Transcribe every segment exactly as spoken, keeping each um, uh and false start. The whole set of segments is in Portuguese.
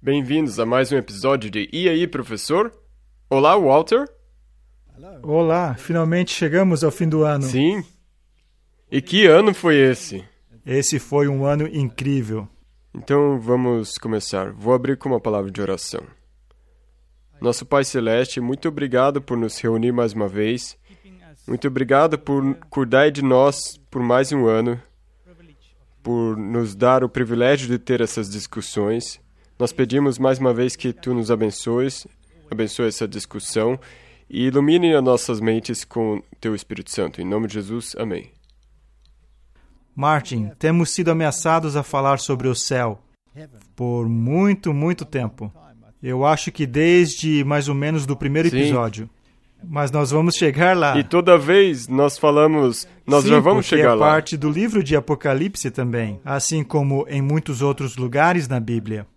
Bem-vindos a mais um episódio de E aí, professor? Olá, Walter. Olá, finalmente chegamos ao fim do ano. Sim. E que ano foi esse? Esse foi um ano incrível. Então vamos começar. Vou abrir com uma palavra de oração. Nosso Pai Celeste, muito obrigado por nos reunir mais uma vez. Muito obrigado por cuidar de nós por mais um ano, por nos dar o privilégio de ter essas discussões. Nós pedimos mais uma vez que Tu nos abençoes, abençoe essa discussão e ilumine as nossas mentes com Teu Espírito Santo. Em nome de Jesus, amém. Martin, temos sido ameaçados a falar sobre o céu por muito, muito tempo. Eu acho que desde mais ou menos do primeiro Sim. episódio. Mas nós vamos chegar lá. E toda vez nós falamos, nós Sim, já vamos chegar é lá. é parte do livro de Apocalipse também, assim como em muitos outros lugares na Bíblia.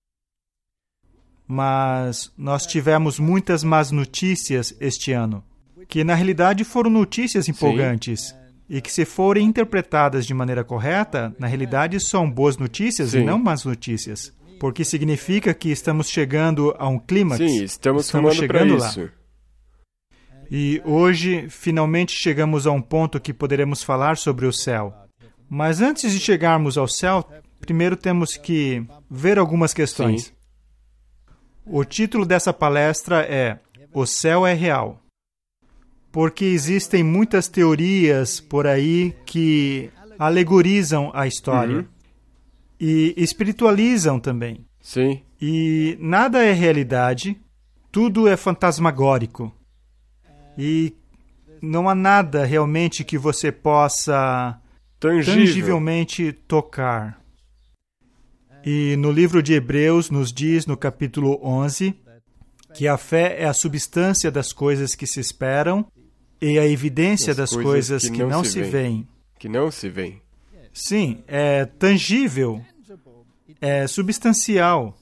Mas nós tivemos muitas más notícias este ano, que na realidade foram notícias empolgantes. Sim. E que se forem interpretadas de maneira correta, na realidade são boas notícias Sim. e não más notícias. Porque significa que estamos chegando a um clímax. Sim, estamos, estamos chegando para isso. Lá. E hoje, finalmente, chegamos a um ponto que poderemos falar sobre o céu. Mas antes de chegarmos ao céu, primeiro temos que ver algumas questões. Sim. O título dessa palestra é O Céu é Real. Porque existem muitas teorias por aí que alegorizam a história. Uhum. E espiritualizam também. Sim. E nada é realidade, tudo é fantasmagórico. E não há nada realmente que você possa Tangível. tangivelmente tocar. E no livro de Hebreus nos diz, no capítulo onze, que a fé é a substância das coisas que se esperam e a evidência das, das coisas, coisas que, que não, não se veem. Que não se veem. Sim, é tangível, é substancial.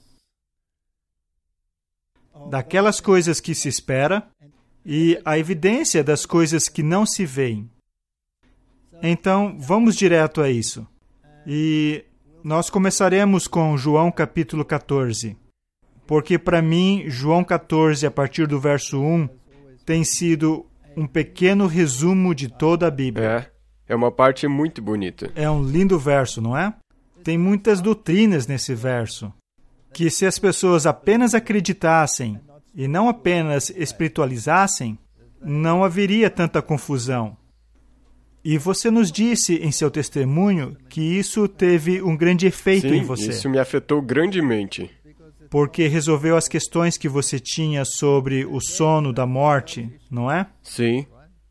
Daquelas coisas que se espera e a evidência das coisas que não se veem. Então, vamos direto a isso. E nós começaremos com João capítulo catorze. Porque para mim, João catorze, a partir do verso um, tem sido um pequeno resumo de toda a Bíblia. É, é uma parte muito bonita. É um lindo verso, não é? Tem muitas doutrinas nesse verso, que se as pessoas apenas acreditassem e não apenas espiritualizassem, não haveria tanta confusão. E você nos disse em seu testemunho que isso teve um grande efeito Sim, em você. Isso me afetou grandemente. Porque resolveu as questões que você tinha sobre o sono da morte, não é? Sim.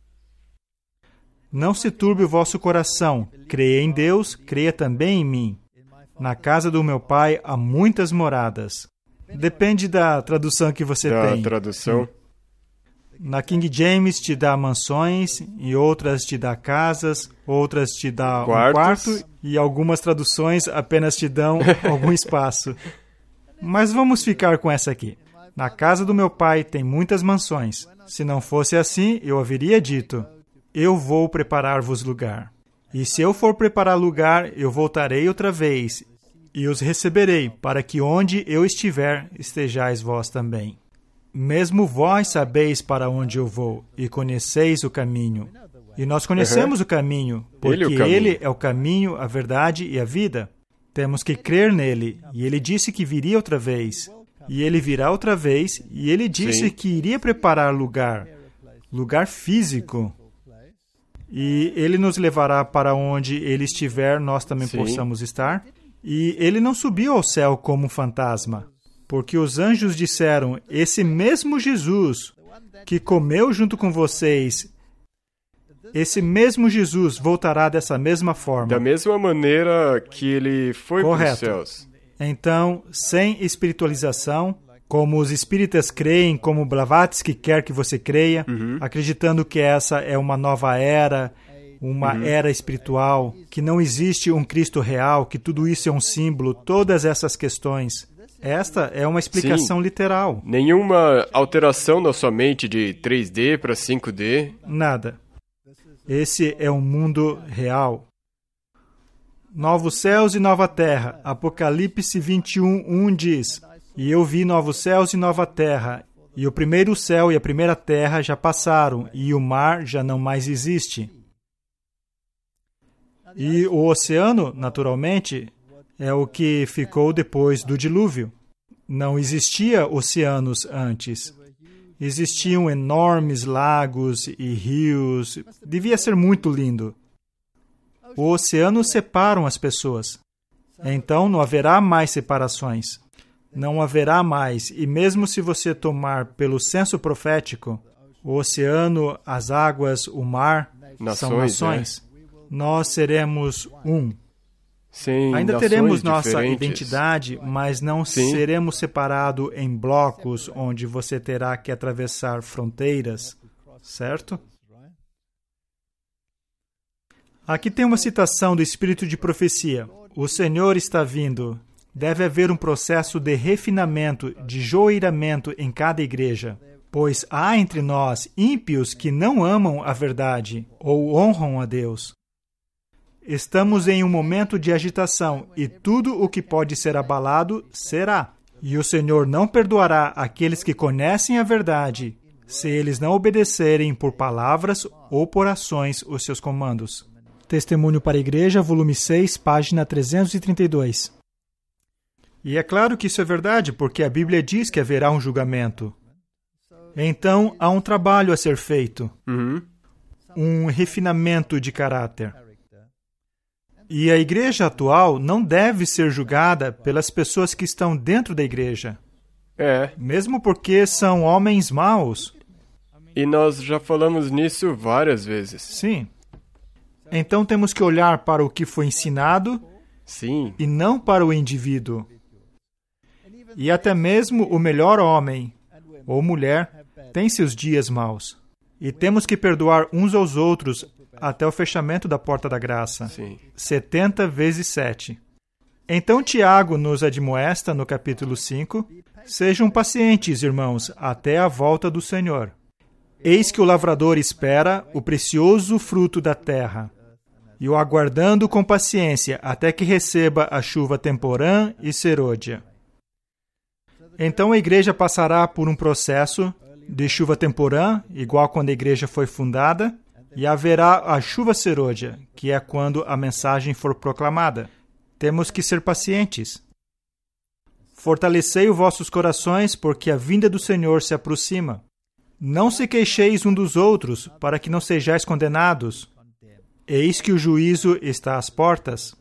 Não se turbe o vosso coração. Creia em Deus, creia também em mim. Na casa do meu pai há muitas moradas. Depende da tradução que você da tem. Da tradução. Na King James te dá mansões, e outras te dá casas, outras te dá Quartos. um quarto, e algumas traduções apenas te dão algum espaço. Mas vamos ficar com essa aqui. Na casa do meu pai tem muitas mansões. Se não fosse assim, eu haveria dito, eu vou preparar-vos lugar. E se eu for preparar lugar, eu voltarei outra vez, e os receberei, para que onde eu estiver, estejais vós também. Mesmo vós sabeis para onde eu vou, e conheceis o caminho. E nós conhecemos uhum. o caminho, porque ele, o caminho. ele é o caminho, a verdade e a vida. Temos que crer nele, e ele disse que viria outra vez. E ele virá outra vez, e ele disse Sim. que iria preparar lugar, lugar físico. E ele nos levará para onde ele estiver, nós também Sim. possamos estar. E ele não subiu ao céu como um fantasma, porque os anjos disseram, esse mesmo Jesus que comeu junto com vocês, esse mesmo Jesus voltará dessa mesma forma. Da mesma maneira que ele foi para os céus. Então, sem espiritualização, como os espíritas creem, como Blavatsky quer que você creia, uhum. acreditando que essa é uma nova era, uma uhum. era espiritual, que não existe um Cristo real, que tudo isso é um símbolo, todas essas questões. Esta é uma explicação Sim. literal. Nenhuma alteração na sua mente de três D para cinco D? Nada. Esse é um mundo real. Novos céus e nova terra. Apocalipse vinte e um, um diz, E eu vi novos céus e nova terra, e o primeiro céu e a primeira terra já passaram, e o mar já não mais existe. E o oceano, naturalmente, é o que ficou depois do dilúvio. Não existia oceanos antes. Existiam enormes lagos e rios. Devia ser muito lindo. O oceano separam as pessoas. Então não haverá mais separações. Não haverá mais. E mesmo se você tomar pelo senso profético, o oceano, as águas, o mar, Nações, são nações. É. Nós seremos um. Sim, Ainda teremos nossa diferentes. identidade, mas não Sim. seremos separados em blocos onde você terá que atravessar fronteiras, certo? Aqui tem uma citação do Espírito de Profecia. O Senhor está vindo. Deve haver um processo de refinamento, de joeiramento em cada igreja. Pois há entre nós ímpios que não amam a verdade ou honram a Deus. Estamos em um momento de agitação e tudo o que pode ser abalado será. E o Senhor não perdoará aqueles que conhecem a verdade, se eles não obedecerem por palavras ou por ações os seus comandos. Testemunho para a Igreja, volume seis, página trezentos e trinta e dois. E é claro que isso é verdade, porque a Bíblia diz que haverá um julgamento. Então, há um trabalho a ser feito. Uhum. Um refinamento de caráter. E a igreja atual não deve ser julgada pelas pessoas que estão dentro da igreja. É. Mesmo porque são homens maus. E nós já falamos nisso várias vezes. Sim. Então temos que olhar para o que foi ensinado. Sim. E não para o indivíduo. E até mesmo o melhor homem ou mulher tem seus dias maus. E temos que perdoar uns aos outros até o fechamento da porta da graça. Sim. setenta vezes sete. Então Tiago nos admoesta no capítulo cinco, sejam pacientes, irmãos, até a volta do Senhor. Eis que o lavrador espera o precioso fruto da terra, e o aguardando com paciência até que receba a chuva temporã e serôdia. Então a igreja passará por um processo de chuva temporã, igual quando a igreja foi fundada, e haverá a chuva serôdia, que é quando a mensagem for proclamada. Temos que ser pacientes. Fortalecei os vossos corações, porque a vinda do Senhor se aproxima. Não se queixeis um dos outros, para que não sejais condenados. Eis que o juízo está às portas.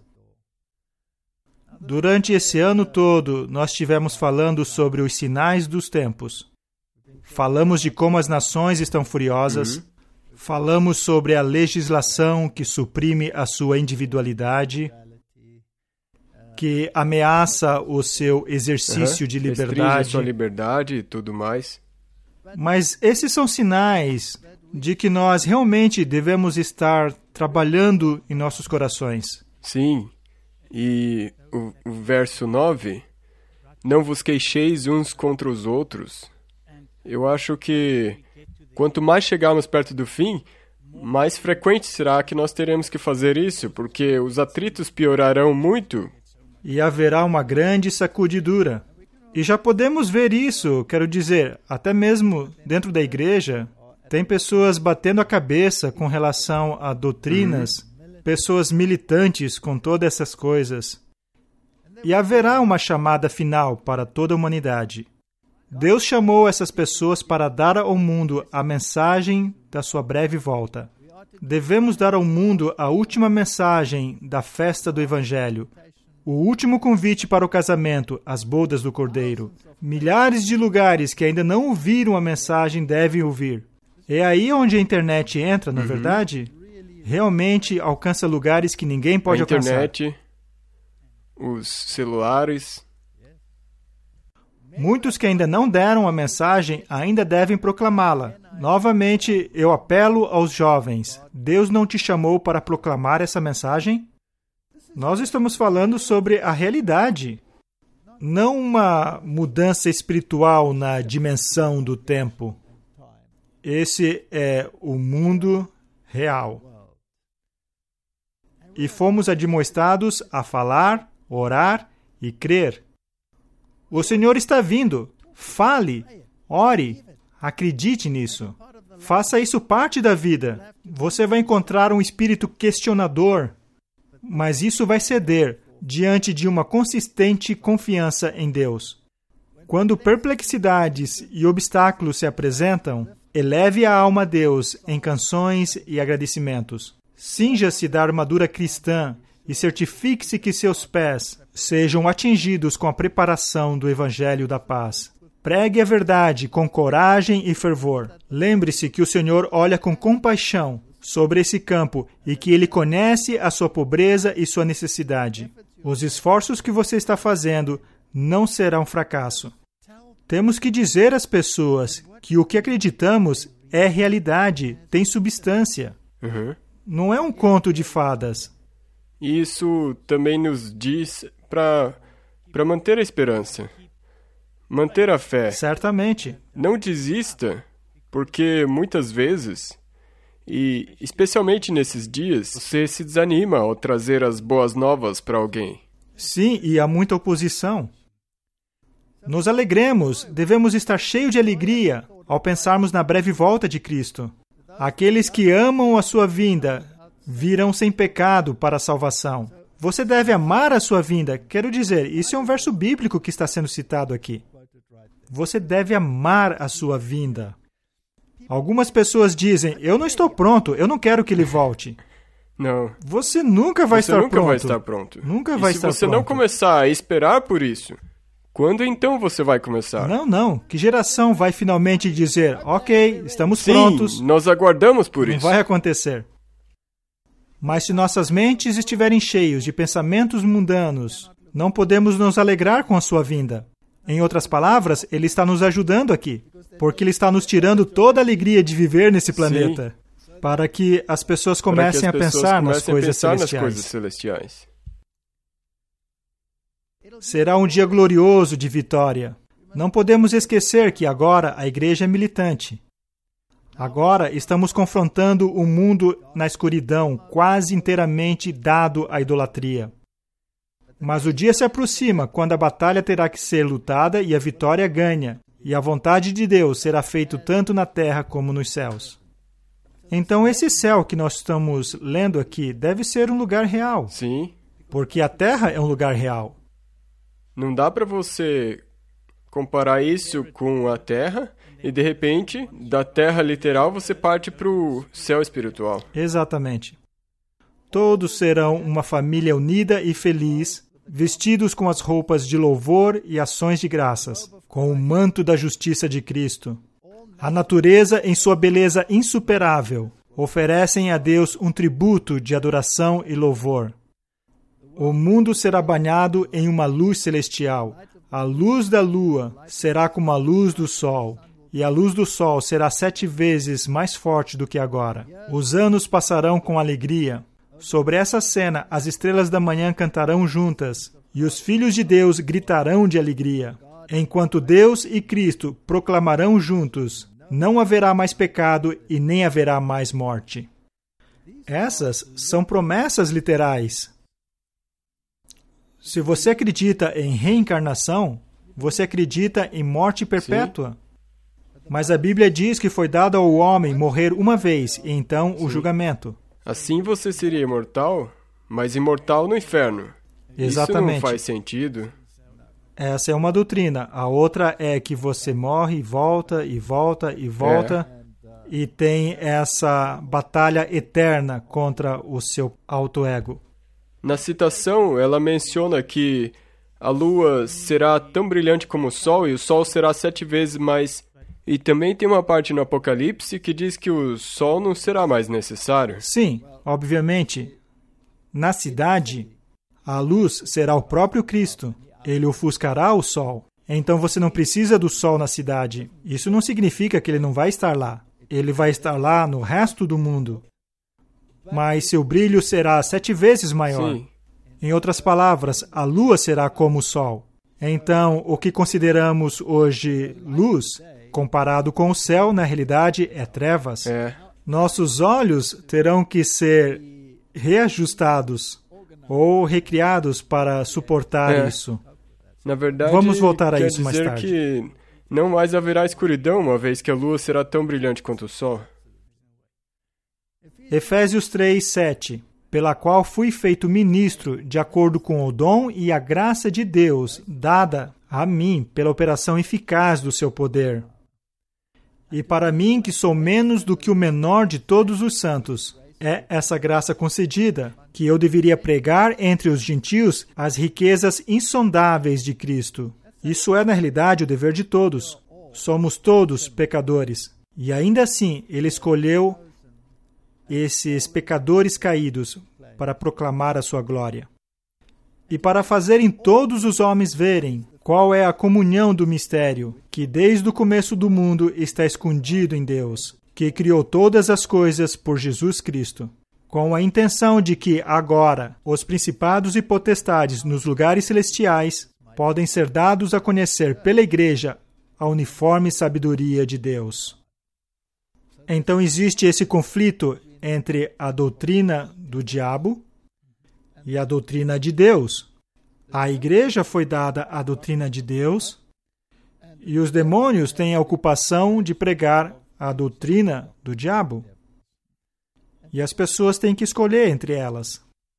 Durante esse ano todo, nós estivemos falando sobre os sinais dos tempos. Falamos de como as nações estão furiosas. Uhum. Falamos sobre a legislação que suprime a sua individualidade, que ameaça o seu exercício uhum. de liberdade. Restringe a sua liberdade e tudo mais. Mas esses são sinais de que nós realmente devemos estar trabalhando em nossos corações. Sim. E o, o verso nove, não vos queixeis uns contra os outros. Eu acho que quanto mais chegarmos perto do fim, mais frequente será que nós teremos que fazer isso, porque os atritos piorarão muito. E haverá uma grande sacudidura. E já podemos ver isso, quero dizer, até mesmo dentro da igreja, tem pessoas batendo a cabeça com relação a doutrinas, uhum. pessoas militantes com todas essas coisas. E haverá uma chamada final para toda a humanidade. Deus chamou essas pessoas para dar ao mundo a mensagem da sua breve volta. Devemos dar ao mundo a última mensagem da festa do Evangelho, o último convite para o casamento, as bodas do Cordeiro. Milhares de lugares que ainda não ouviram a mensagem devem ouvir. É aí onde a internet entra, não é uhum. verdade? Realmente alcança lugares que ninguém pode alcançar. A internet, os celulares. Muitos que ainda não deram a mensagem ainda devem proclamá-la. Novamente, eu apelo aos jovens. Deus não te chamou para proclamar essa mensagem? Nós estamos falando sobre a realidade, não uma mudança espiritual na dimensão do tempo. Esse é o mundo real. E fomos admoestados a falar, orar e crer. O Senhor está vindo. Fale, ore, acredite nisso. Faça isso parte da vida. Você vai encontrar um espírito questionador, mas isso vai ceder diante de uma consistente confiança em Deus. Quando perplexidades e obstáculos se apresentam, eleve a alma a Deus em canções e agradecimentos. Cinja-se da armadura cristã e certifique-se que seus pés sejam atingidos com a preparação do Evangelho da paz. Pregue a verdade com coragem e fervor. Lembre-se que o Senhor olha com compaixão sobre esse campo e que Ele conhece a sua pobreza e sua necessidade. Os esforços que você está fazendo não serão fracasso. Temos que dizer às pessoas que o que acreditamos é realidade, tem substância. Uhum. Não é um conto de fadas. Isso também nos diz para para manter a esperança, manter a fé. Certamente. Não desista, porque muitas vezes, e especialmente nesses dias, você se desanima ao trazer as boas novas para alguém. Sim, e há muita oposição. Nos alegremos, devemos estar cheios de alegria ao pensarmos na breve volta de Cristo. Aqueles que amam a sua vinda virão sem pecado para a salvação. Você deve amar a sua vinda. Quero dizer, isso é um verso bíblico que está sendo citado aqui. Você deve amar a sua vinda. Algumas pessoas dizem, eu não estou pronto, eu não quero que ele volte. Não. Você nunca vai você estar nunca pronto. vai estar pronto. Nunca e vai se estar você pronto. não começar a esperar por isso, quando então você vai começar? Não, não. Que geração vai finalmente dizer, ok, estamos Sim, prontos? nós aguardamos por Não isso. vai acontecer. Mas se nossas mentes estiverem cheios de pensamentos mundanos, não podemos nos alegrar com a sua vinda. Em outras palavras, Ele está nos ajudando aqui, porque Ele está nos tirando toda a alegria de viver nesse planeta, Sim. para que as pessoas comecem as a pessoas pensar, nas, comecem coisas a pensar celestiais. nas coisas celestiais. Será um dia glorioso de vitória. Não podemos esquecer que agora a igreja é militante. Agora estamos confrontando o mundo na escuridão, quase inteiramente dado à idolatria. Mas o dia se aproxima, quando a batalha terá que ser lutada e a vitória ganha, e a vontade de Deus será feita tanto na terra como nos céus. Então esse céu que nós estamos lendo aqui deve ser um lugar real. Sim. Porque a terra é um lugar real. Não dá para você comparar isso com a terra e, de repente, da terra literal, você parte para o céu espiritual. Exatamente. Todos serão uma família unida e feliz, vestidos com as roupas de louvor e ações de graças, com o manto da justiça de Cristo. A natureza, em sua beleza insuperável, oferecem a Deus um tributo de adoração e louvor. O mundo será banhado em uma luz celestial. A luz da lua será como a luz do sol, e a luz do sol será sete vezes mais forte do que agora. Os anos passarão com alegria. Sobre essa cena, as estrelas da manhã cantarão juntas, e os filhos de Deus gritarão de alegria. Enquanto Deus e Cristo proclamarão juntos, não haverá mais pecado e nem haverá mais morte. Essas são promessas literais. Se você acredita em reencarnação, você acredita em morte perpétua. Sim. Mas a Bíblia diz que foi dado ao homem morrer uma vez, e então Sim. o julgamento. Assim você seria imortal, mas imortal no inferno. Exatamente. Isso não faz sentido. Essa é uma doutrina. A outra é que você morre e volta, e volta, e volta, é. e tem essa batalha eterna contra o seu auto-ego. Na citação, ela menciona que a lua será tão brilhante como o sol e o sol será sete vezes mais... E também tem uma parte no Apocalipse que diz que o sol não será mais necessário. Sim, obviamente. Na cidade, a luz será o próprio Cristo. Ele ofuscará o sol. Então você não precisa do sol na cidade. Isso não significa que ele não vai estar lá. Ele vai estar lá no resto do mundo. Mas seu brilho será sete vezes maior. Sim. Em outras palavras, a lua será como o sol. Então, o que consideramos hoje luz, comparado com o céu, na realidade, é trevas. É. Nossos olhos terão que ser reajustados ou recriados para suportar é. isso. Na verdade, Vamos voltar a quer isso mais dizer tarde. que não mais haverá escuridão, uma vez que a lua será tão brilhante quanto o sol. Efésios três, sete. Pela qual fui feito ministro, de acordo com o dom e a graça de Deus, dada a mim pela operação eficaz do seu poder. E para mim, que sou menos do que o menor de todos os santos, é essa graça concedida, que eu deveria pregar entre os gentios as riquezas insondáveis de Cristo. Isso é, na realidade, o dever de todos. Somos todos pecadores. E ainda assim, Ele escolheu esses pecadores caídos para proclamar a sua glória. E para fazerem todos os homens verem qual é a comunhão do mistério, que desde o começo do mundo está escondido em Deus, que criou todas as coisas por Jesus Cristo, com a intenção de que agora os principados e potestades nos lugares celestiais podem ser dados a conhecer pela Igreja a uniforme sabedoria de Deus. Então existe esse conflito entre a doutrina do diabo e a doutrina de Deus. A igreja foi dada a doutrina de Deus e os demônios têm a ocupação de pregar a doutrina do diabo. E as pessoas têm que escolher entre elas.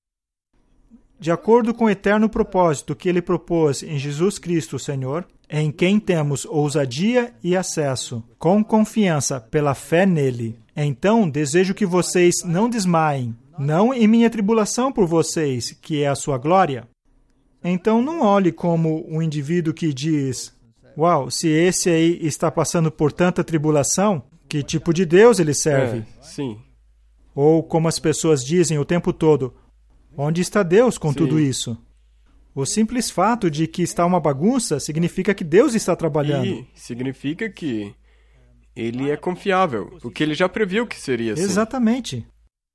De acordo com o eterno propósito que Ele propôs em Jesus Cristo, o Senhor, em quem temos ousadia e acesso, com confiança pela fé nele. Então, desejo que vocês não desmaiem, não em minha tribulação por vocês, que é a sua glória. Então, não olhe como um indivíduo que diz, uau, se esse aí está passando por tanta tribulação, que tipo de Deus ele serve? É, sim. Ou como as pessoas dizem o tempo todo, onde está Deus com Sim. tudo isso? O simples fato de que está uma bagunça significa que Deus está trabalhando. E significa que Ele é confiável, porque Ele já previu que seria assim. Exatamente.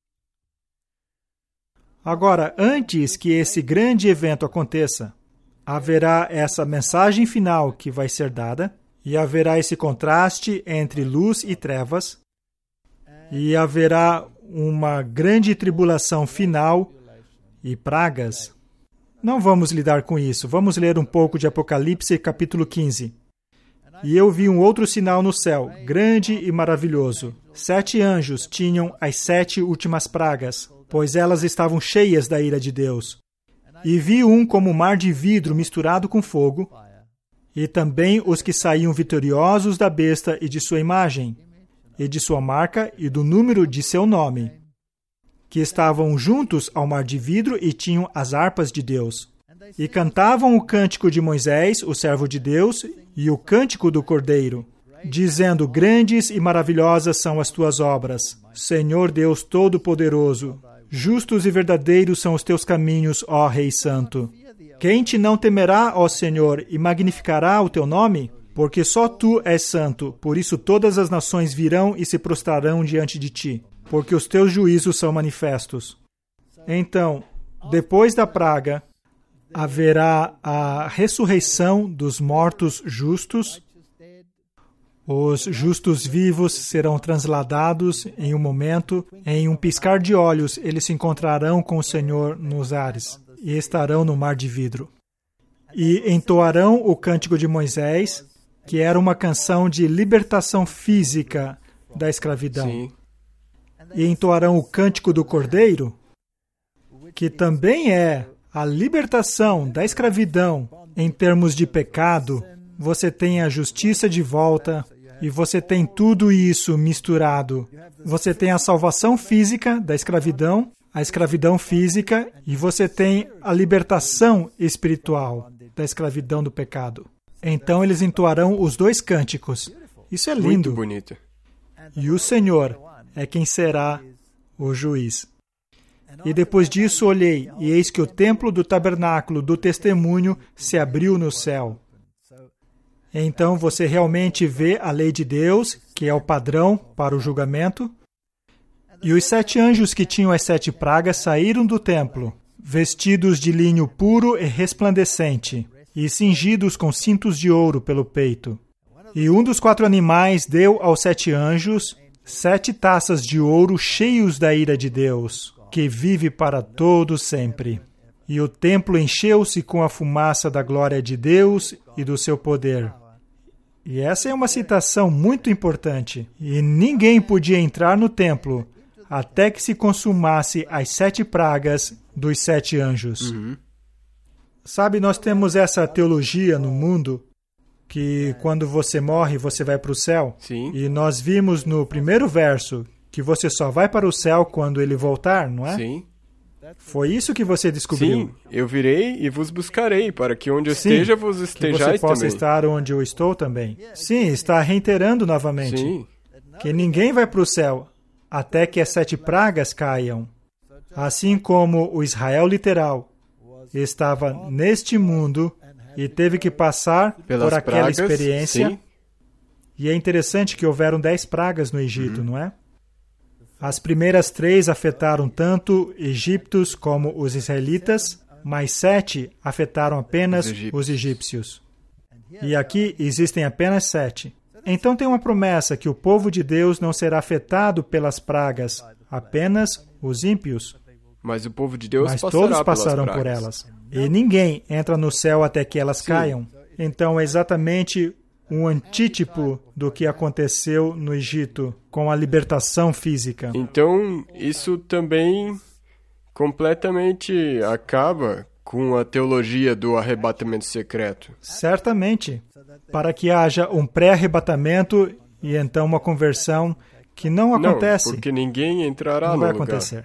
Agora, antes que esse grande evento aconteça, haverá essa mensagem final que vai ser dada, e haverá esse contraste entre luz e trevas, e haverá uma grande tribulação final e pragas. Não vamos lidar com isso. Vamos ler um pouco de Apocalipse, capítulo quinze. E eu vi um outro sinal no céu, grande e maravilhoso. Sete anjos tinham as sete últimas pragas, pois elas estavam cheias da ira de Deus. E vi um como mar de vidro misturado com fogo, e também os que saíam vitoriosos da besta e de sua imagem, e de sua marca e do número de seu nome, que estavam juntos ao mar de vidro e tinham as harpas de Deus. E cantavam o cântico de Moisés, o servo de Deus, e o cântico do Cordeiro, dizendo, grandes e maravilhosas são as tuas obras, Senhor Deus Todo-Poderoso. Justos e verdadeiros são os teus caminhos, ó Rei Santo. Quem te não temerá, ó Senhor, e magnificará o teu nome? Porque só tu és santo, por isso todas as nações virão e se prostrarão diante de ti, porque os teus juízos são manifestos. Então, depois da praga, haverá a ressurreição dos mortos justos. Os justos vivos serão transladados em um momento, em um piscar de olhos, eles se encontrarão com o Senhor nos ares e estarão no mar de vidro. E entoarão o cântico de Moisés, que era uma canção de libertação física da escravidão. Sim. E entoarão o cântico do Cordeiro, que também é a libertação da escravidão em termos de pecado. Você tem a justiça de volta e você tem tudo isso misturado. Você tem a salvação física da escravidão, a escravidão física, e você tem a libertação espiritual da escravidão do pecado. Então eles entoarão os dois cânticos. Isso é lindo. Muito bonito. E o Senhor é quem será o juiz. E depois disso olhei, e eis que o templo do tabernáculo do testemunho se abriu no céu. Então você realmente vê a lei de Deus, que é o padrão para o julgamento. E os sete anjos que tinham as sete pragas saíram do templo, vestidos de linho puro e resplandecente, e cingidos com cintos de ouro pelo peito. E um dos quatro animais deu aos sete anjos sete taças de ouro cheios da ira de Deus, que vive para todo sempre. e o templo encheu-se com a fumaça da glória de Deus e do seu poder. E essa é uma citação muito importante. E ninguém podia entrar no templo até que se consumasse as sete pragas dos sete anjos. Uhum. Sabe, nós temos essa teologia no mundo que quando você morre, você vai para o céu. Sim. E nós vimos no primeiro verso que você só vai para o céu quando ele voltar, não é? Sim. Foi isso que você descobriu. Sim, eu virei e vos buscarei, para que onde eu Sim, esteja, vos que estejais você possa também. estar onde eu estou também. Sim, está reiterando novamente. Sim. Que ninguém vai para o céu até que as sete pragas caiam. Assim como o Israel literal estava neste mundo e teve que passar Pelas por aquela pragas, experiência. sim. E é interessante que houveram dez pragas no Egito, uhum. não é? As primeiras três afetaram tanto egípcios como os israelitas, mas sete afetaram apenas os egípcios. os egípcios. E aqui existem apenas sete. Então tem uma promessa que o povo de Deus não será afetado pelas pragas, apenas os ímpios. Mas o povo de Deus Mas passará todos passarão pelas por pragas. elas. E ninguém entra no céu até que elas Sim. caiam. Então é exatamente um antítipo do que aconteceu no Egito com a libertação física. Então, isso também completamente acaba com a teologia do arrebatamento secreto. Certamente, para que haja um pré-arrebatamento e então uma conversão que não acontece. Não, porque ninguém entrará não no vai lugar. acontecer.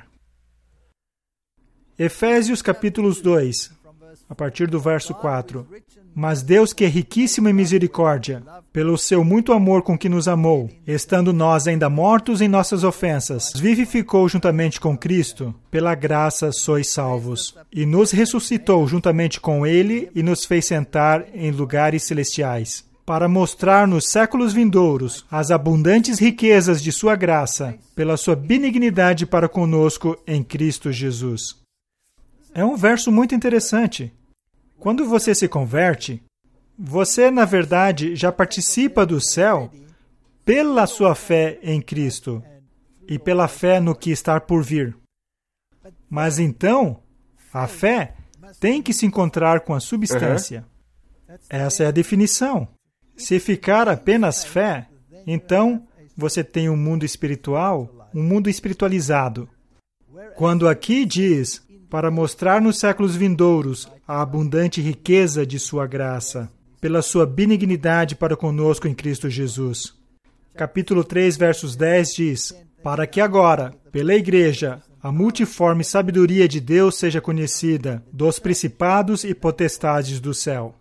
Efésios capítulos dois, a partir do verso quatro. Mas Deus, que é riquíssimo em misericórdia, pelo seu muito amor com que nos amou, estando nós ainda mortos em nossas ofensas, vivificou juntamente com Cristo, pela graça sois salvos, e nos ressuscitou juntamente com Ele e nos fez sentar em lugares celestiais, para mostrar nos séculos vindouros as abundantes riquezas de sua graça, pela sua benignidade para conosco em Cristo Jesus. É um verso muito interessante. Quando você se converte, você, na verdade, já participa do céu pela sua fé em Cristo e pela fé no que está por vir. Mas então, a fé tem que se encontrar com a substância. Uhum. Essa é a definição. Se ficar apenas fé, então você tem um mundo espiritual, um mundo espiritualizado. Quando aqui diz, para mostrar nos séculos vindouros a abundante riqueza de sua graça, pela sua benignidade para conosco em Cristo Jesus. Capítulo três, versos dez diz, para que agora, pela igreja, a multiforme sabedoria de Deus seja conhecida dos principados e potestades do céu.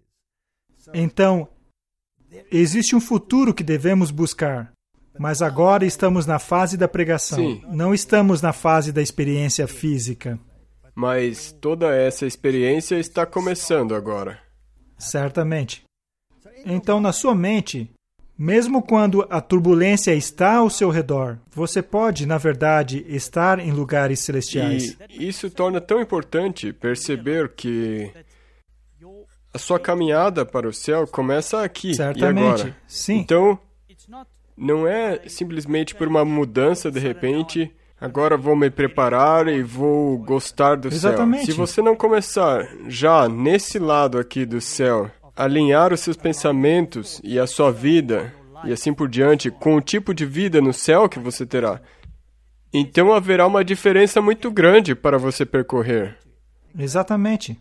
Então, existe um futuro que devemos buscar, mas agora estamos na fase da pregação. Sim. Não estamos na fase da experiência física. Mas toda essa experiência está começando agora. Certamente. Então, na sua mente, mesmo quando a turbulência está ao seu redor, você pode, na verdade, estar em lugares celestiais. E isso torna tão importante perceber que a sua caminhada para o céu começa aqui Certamente, e agora. Sim. Então, não é simplesmente por uma mudança de repente, agora vou me preparar e vou gostar do Exatamente. céu. Se você não começar já nesse lado aqui do céu, alinhar os seus pensamentos e a sua vida, e assim por diante, com o tipo de vida no céu que você terá, então haverá uma diferença muito grande para você percorrer. Exatamente.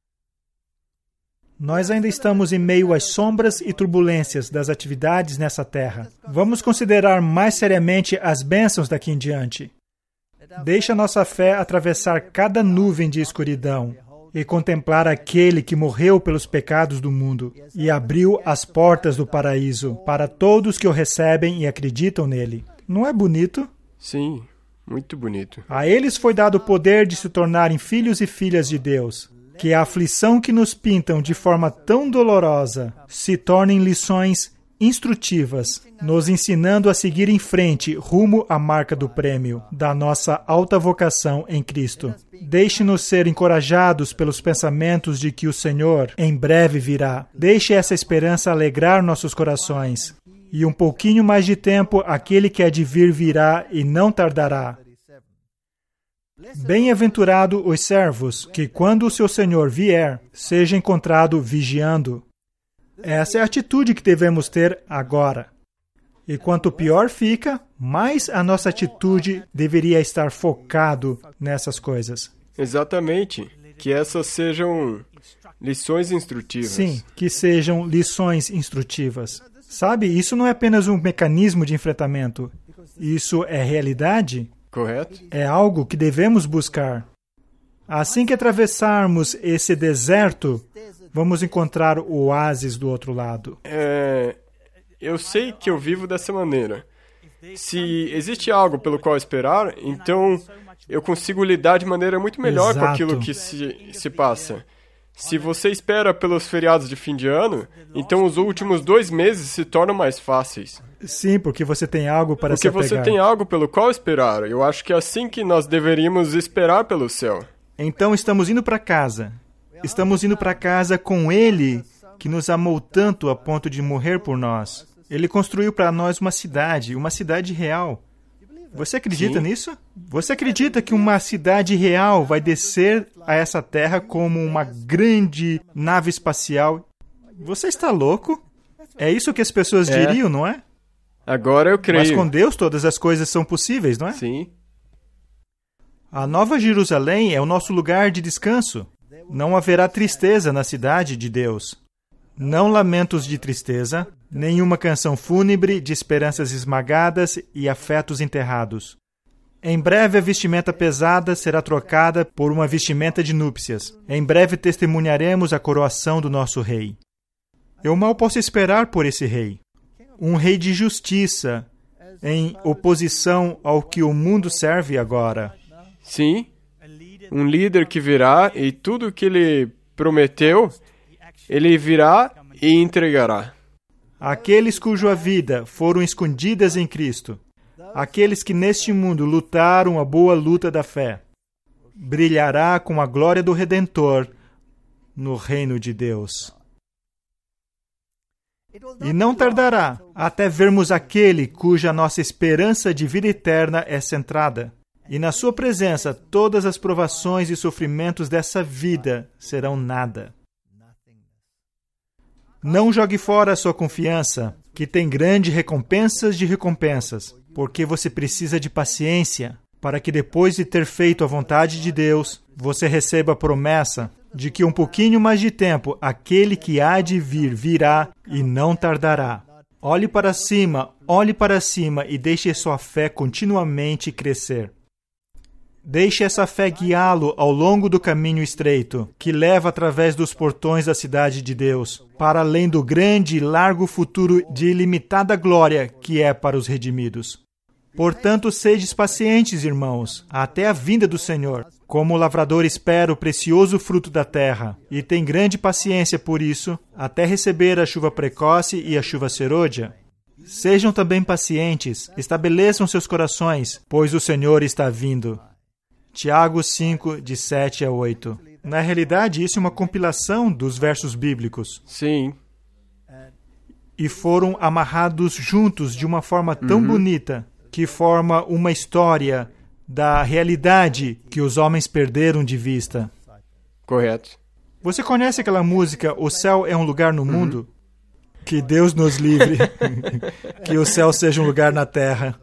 Nós ainda estamos em meio às sombras e turbulências das atividades nessa terra. Vamos considerar mais seriamente as bênçãos daqui em diante. Deixa nossa fé atravessar cada nuvem de escuridão e contemplar aquele que morreu pelos pecados do mundo e abriu as portas do paraíso para todos que o recebem e acreditam nele. Não é bonito? Sim, muito bonito. A eles foi dado o poder de se tornarem filhos e filhas de Deus. Que a aflição que nos pintam de forma tão dolorosa se tornem lições instrutivas, nos ensinando a seguir em frente rumo à marca do prêmio da nossa alta vocação em Cristo. Deixe-nos ser encorajados pelos pensamentos de que o Senhor em breve virá. Deixe essa esperança alegrar nossos corações. E um pouquinho mais de tempo, aquele que há de vir virá e não tardará. Bem-aventurado os servos, que quando o seu senhor vier, seja encontrado vigiando. Essa é a atitude que devemos ter agora. E quanto pior fica, mais a nossa atitude deveria estar focado nessas coisas. Exatamente. Que essas sejam lições instrutivas. Sim, que sejam lições instrutivas. Sabe, isso não é apenas um mecanismo de enfrentamento. Isso é realidade. Correto? É algo que devemos buscar. Assim que atravessarmos esse deserto, vamos encontrar o oásis do outro lado. É... Eu sei que eu vivo dessa maneira. Se existe algo pelo qual esperar, então eu consigo lidar de maneira muito melhor Exato. com aquilo que se, se passa. Se você espera pelos feriados de fim de ano, então os últimos dois meses se tornam mais fáceis. Sim, porque você tem algo para porque se apegar. você tem algo pelo qual esperar. Eu acho que é assim que nós deveríamos esperar pelo céu. Então estamos indo para casa. Estamos indo para casa com Ele, que nos amou tanto a ponto de morrer por nós. Ele construiu para nós uma cidade, uma cidade real. Você acredita Sim. nisso? Você acredita que uma cidade real vai descer a essa terra como uma grande nave espacial? Você está louco? É isso que as pessoas É. diriam, não é? Agora eu creio. Mas com Deus todas as coisas são possíveis, não é? Sim. A Nova Jerusalém é o nosso lugar de descanso. Não haverá tristeza na cidade de Deus. Não lamentos de tristeza, nenhuma canção fúnebre de esperanças esmagadas e afetos enterrados. Em breve a vestimenta pesada será trocada por uma vestimenta de núpcias. Em breve testemunharemos a coroação do nosso rei. Eu mal posso esperar por esse rei. Um rei de justiça, em oposição ao que o mundo serve agora. Sim. Um líder que virá e tudo que ele prometeu, ele virá e entregará. Aqueles cuja vida foram escondidas em Cristo, aqueles que neste mundo lutaram a boa luta da fé, brilhará com a glória do Redentor no reino de Deus. E não tardará até vermos aquele cuja nossa esperança de vida eterna é centrada. E na sua presença, todas as provações e sofrimentos dessa vida serão nada. Não jogue fora a sua confiança, que tem grandes recompensas de recompensas, porque você precisa de paciência, para que depois de ter feito a vontade de Deus, você receba a promessa de que um pouquinho mais de tempo, aquele que há de vir virá e não tardará. Olhe para cima, olhe para cima e deixe sua fé continuamente crescer. Deixe essa fé guiá-lo ao longo do caminho estreito, que leva através dos portões da cidade de Deus, para além do grande e largo futuro de ilimitada glória que é para os redimidos. Portanto, sedes pacientes, irmãos, até a vinda do Senhor, como o lavrador espera o precioso fruto da terra, e tem grande paciência por isso, até receber a chuva precoce e a chuva serôdia. Sejam também pacientes, estabeleçam seus corações, pois o Senhor está vindo. Tiago cinco, de sete a oito. Na realidade, isso é uma compilação dos versos bíblicos. Sim. E foram amarrados juntos de uma forma tão Uhum. bonita, que forma uma história da realidade que os homens perderam de vista. Correto. Você conhece aquela música, O Céu é um Lugar no Mundo? Que Deus nos livre. Que o céu seja um lugar na terra.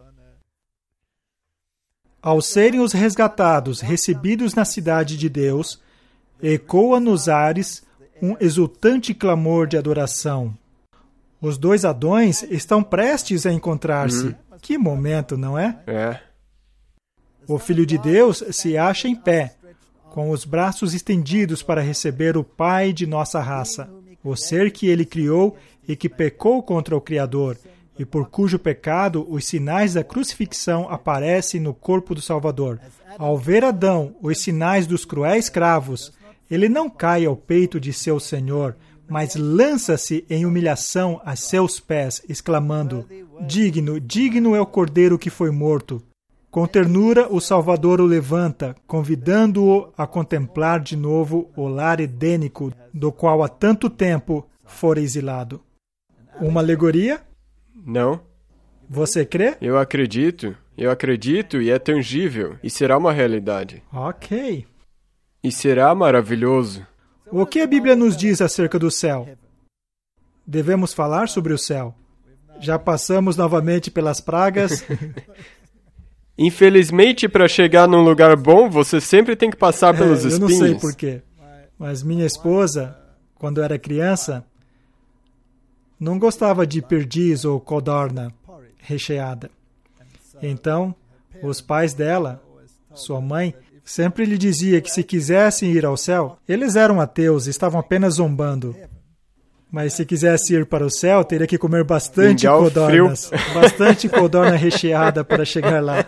Ao serem os resgatados recebidos na cidade de Deus, ecoa nos ares um exultante clamor de adoração. Os dois Adões estão prestes a encontrar-se. Uhum. Que momento, não é? É. O Filho de Deus se acha em pé, com os braços estendidos para receber o Pai de nossa raça, o ser que ele criou e que pecou contra o Criador, e por cujo pecado os sinais da crucifixão aparecem no corpo do Salvador. Ao ver Adão os sinais dos cruéis cravos, ele não cai ao peito de seu Senhor, mas lança-se em humilhação a seus pés, exclamando: Digno, digno é o Cordeiro que foi morto. Com ternura, o Salvador o levanta, convidando-o a contemplar de novo o lar edênico, do qual há tanto tempo fora exilado. Uma alegoria? Não. Você crê? Eu acredito, eu acredito e é tangível e será uma realidade. Ok. E será maravilhoso. O que a Bíblia nos diz acerca do céu? Devemos falar sobre o céu. Já passamos novamente pelas pragas. Infelizmente, para chegar num lugar bom, você sempre tem que passar pelos é, eu espinhos. Eu não sei porquê, mas minha esposa, quando era criança, não gostava de perdiz ou codorna recheada. Então, os pais dela, sua mãe, sempre lhe dizia que se quisessem ir ao céu, eles eram ateus, estavam apenas zombando. Mas se quisesse ir para o céu, teria que comer bastante Mingau codornas. frio. Bastante codorna recheada para chegar lá.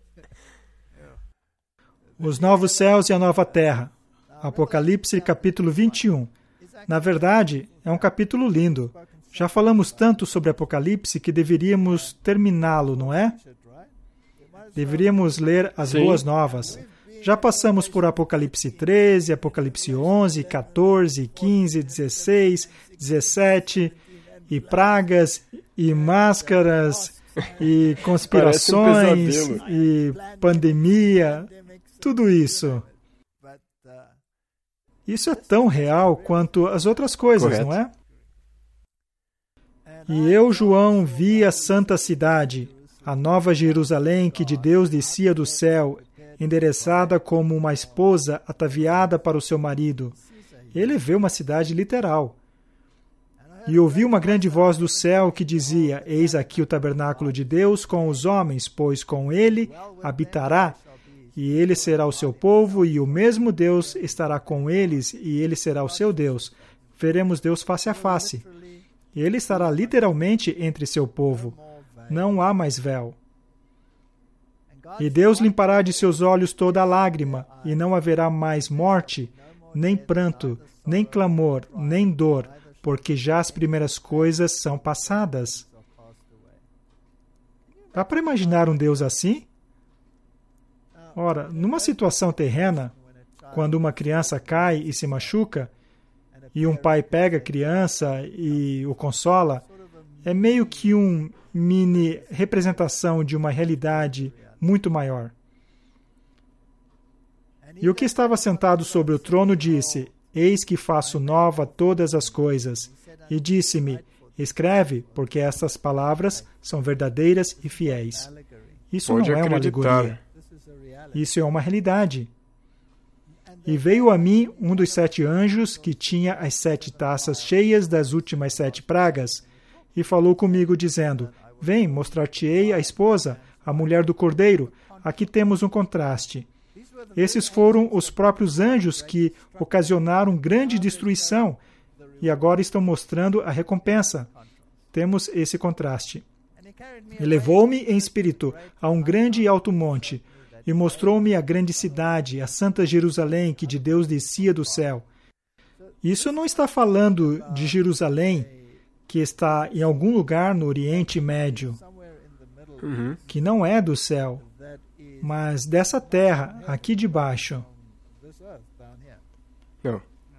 Os novos céus e a nova terra. Apocalipse, capítulo vinte e um. Na verdade, é um capítulo lindo. Já falamos tanto sobre Apocalipse que deveríamos terminá-lo, não é? Deveríamos ler as Sim. boas novas. Já passamos por Apocalipse treze, Apocalipse onze, quatorze, quinze, dezesseis, dezessete, e pragas, e máscaras, e conspirações, um e pandemia, tudo isso. Isso é tão real quanto as outras coisas, Correto. não é? E eu, João, vi a santa cidade, a nova Jerusalém que de Deus descia do céu, endereçada como uma esposa ataviada para o seu marido. Ele vê uma cidade literal. E ouvi uma grande voz do céu que dizia: Eis aqui o tabernáculo de Deus com os homens, pois com ele habitará, e ele será o seu povo, e o mesmo Deus estará com eles, e ele será o seu Deus. Veremos Deus face a face. Ele estará literalmente entre seu povo. Não há mais véu. E Deus limpará de seus olhos toda a lágrima, e não haverá mais morte, nem pranto, nem clamor, nem dor, porque já as primeiras coisas são passadas. Dá para imaginar um Deus assim? Ora, numa situação terrena, quando uma criança cai e se machuca, e um pai pega a criança e o consola, é meio que uma mini representação de uma realidade muito maior. E o que estava sentado sobre o trono disse: Eis que faço nova todas as coisas. E disse-me: Escreve, porque estas palavras são verdadeiras e fiéis. Isso Pode não é uma acreditar. alegoria. Isso é uma realidade. E veio a mim um dos sete anjos que tinha as sete taças cheias das últimas sete pragas, e falou comigo, dizendo: Vem, mostrar-te-ei a esposa, a mulher do cordeiro. Aqui temos um contraste. Esses foram os próprios anjos que ocasionaram grande destruição, e agora estão mostrando a recompensa. Temos esse contraste. E levou-me em espírito a um grande e alto monte, e mostrou-me a grande cidade, a santa Jerusalém, que de Deus descia do céu. Isso não está falando de Jerusalém, que está em algum lugar no Oriente Médio, Uhum. que não é do céu, mas dessa terra, aqui de baixo. Não.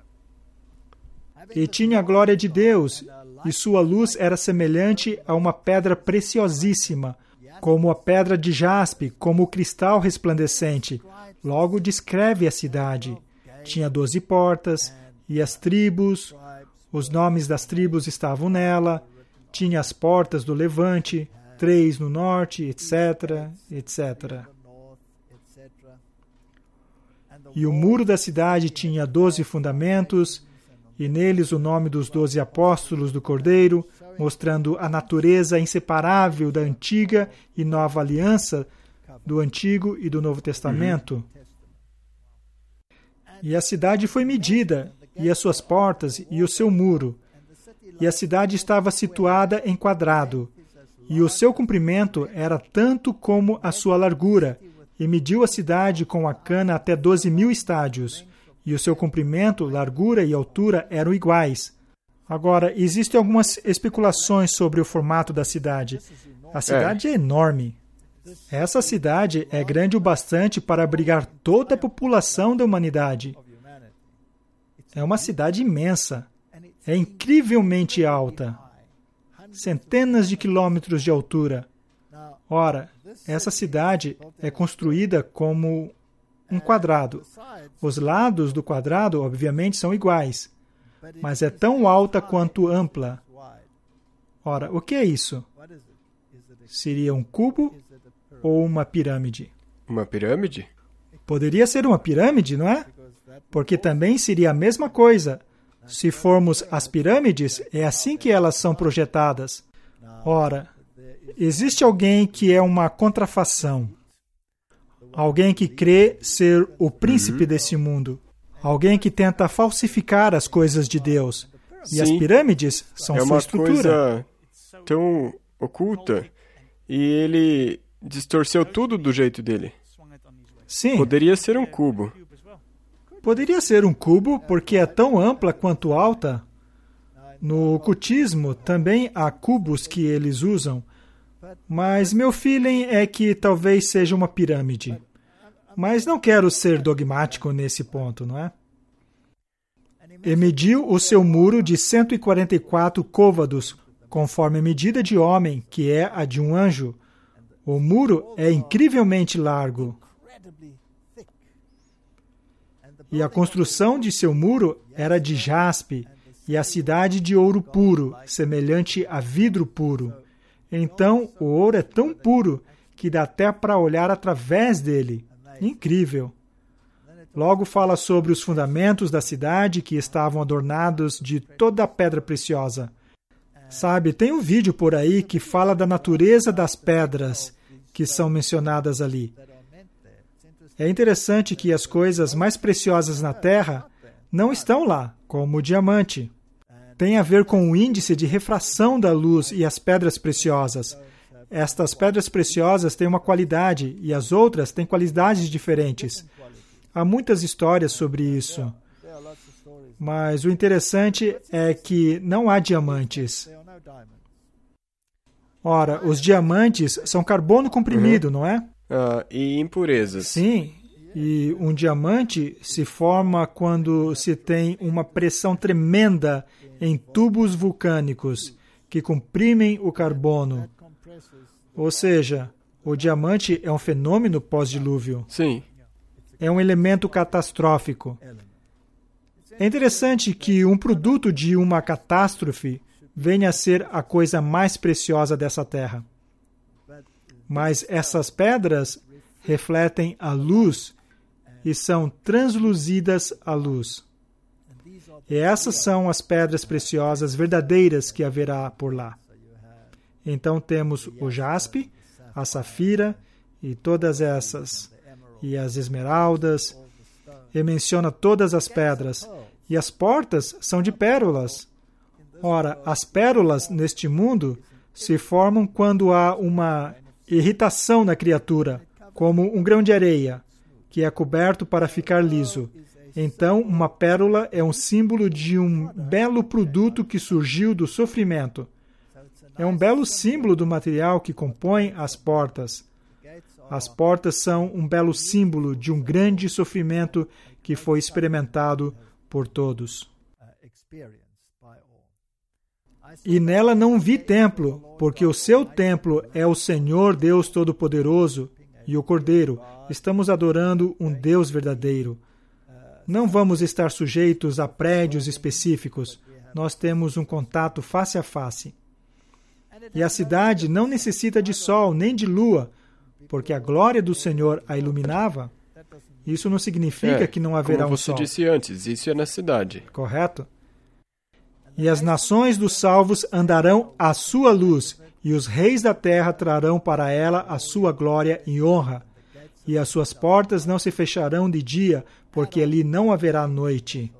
E tinha a glória de Deus, e sua luz era semelhante a uma pedra preciosíssima, como a pedra de jaspe, como o cristal resplandecente. Logo descreve a cidade. Tinha doze portas, e as tribos, os nomes das tribos estavam nela. Tinha as portas do levante, três no norte, etc, etcétera. E o muro da cidade tinha doze fundamentos, e neles o nome dos doze apóstolos do Cordeiro, mostrando a natureza inseparável da antiga e nova aliança, do Antigo e do Novo Testamento. E a cidade foi medida, e as suas portas, e o seu muro. E a cidade estava situada em quadrado, e o seu comprimento era tanto como a sua largura, e mediu a cidade com a cana até doze mil estádios, e o seu comprimento, largura e altura eram iguais. Agora, existem algumas especulações sobre o formato da cidade. A cidade é, é enorme. Essa cidade é grande o bastante para abrigar toda a população da humanidade. É uma cidade imensa. É incrivelmente alta. Centenas de quilômetros de altura. Ora, essa cidade é construída como um quadrado. Os lados do quadrado, obviamente, são iguais, mas é tão alta quanto ampla. Ora, o que é isso? Seria um cubo ou uma pirâmide? Uma pirâmide? Poderia ser uma pirâmide, não é? Porque também seria a mesma coisa. Se formos às pirâmides, é assim que elas são projetadas. Ora, existe alguém que é uma contrafação. Alguém que crê ser o príncipe desse mundo. Alguém que tenta falsificar as coisas de Deus. E Sim, as pirâmides são sua estrutura. É uma coisa tão oculta e ele distorceu tudo do jeito dele. Sim. Poderia ser um cubo. Poderia ser um cubo porque é tão ampla quanto alta. No ocultismo também há cubos que eles usam, mas meu feeling é que talvez seja uma pirâmide. Mas não quero ser dogmático nesse ponto, não é? E mediu o seu muro de cento e quarenta e quatro côvados, conforme a medida de homem, que é a de um anjo. O muro é incrivelmente largo. E a construção de seu muro era de jaspe, e a cidade de ouro puro, semelhante a vidro puro. Então, o ouro é tão puro que dá até para olhar através dele. Incrível! Logo fala sobre os fundamentos da cidade que estavam adornados de toda a pedra preciosa. Sabe, tem um vídeo por aí que fala da natureza das pedras que são mencionadas ali. É interessante que as coisas mais preciosas na Terra não estão lá, como o diamante. Tem a ver com o índice de refração da luz e as pedras preciosas. Estas pedras preciosas têm uma qualidade e as outras têm qualidades diferentes. Há muitas histórias sobre isso. Mas o interessante é que não há diamantes. Ora, os diamantes são carbono comprimido, uhum. não é? Uh, e impurezas. Sim, e um diamante se forma quando se tem uma pressão tremenda em tubos vulcânicos que comprimem o carbono. Ou seja, o diamante é um fenômeno pós-dilúvio. Sim. É um elemento catastrófico. É interessante que um produto de uma catástrofe venha a ser a coisa mais preciosa dessa terra. Mas essas pedras refletem a luz e são transluzidas à luz. E essas são as pedras preciosas verdadeiras que haverá por lá. Então temos o jaspe, a safira e todas essas, e as esmeraldas, e menciona todas as pedras. E as portas são de pérolas. Ora, as pérolas neste mundo se formam quando há uma irritação na criatura, como um grão de areia, que é coberto para ficar liso. Então, uma pérola é um símbolo de um belo produto que surgiu do sofrimento. É um belo símbolo do material que compõe as portas. As portas são um belo símbolo de um grande sofrimento que foi experimentado por todos. E nela não vi templo, porque o seu templo é o Senhor Deus Todo-Poderoso e o Cordeiro. Estamos adorando um Deus verdadeiro. Não vamos estar sujeitos a prédios específicos. Nós temos um contato face a face. E a cidade não necessita de sol nem de lua, porque a glória do Senhor a iluminava. Isso não significa é, que não haverá um sol. Como você disse antes, isso é na cidade. Correto? E as nações dos salvos andarão à sua luz, e os reis da terra trarão para ela a sua glória e honra. E as suas portas não se fecharão de dia, porque ali não haverá noite.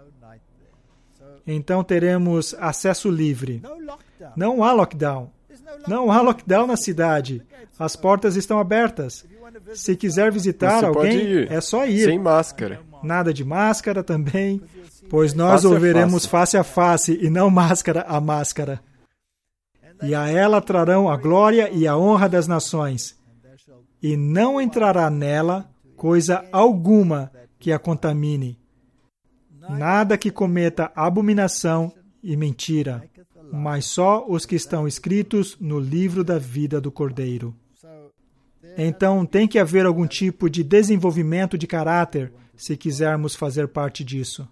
Então teremos acesso livre. Não há lockdown. Não há lockdown na cidade. As portas estão abertas. Se quiser visitar Você alguém, é só ir. Sem máscara. Nada de máscara também, pois nós o veremos face a face e não máscara a máscara. E a ela trarão a glória e a honra das nações. E não entrará nela coisa alguma que a contamine. Nada que cometa abominação e mentira, mas só os que estão escritos no livro da vida do Cordeiro. Então tem que haver algum tipo de desenvolvimento de caráter se quisermos fazer parte disso.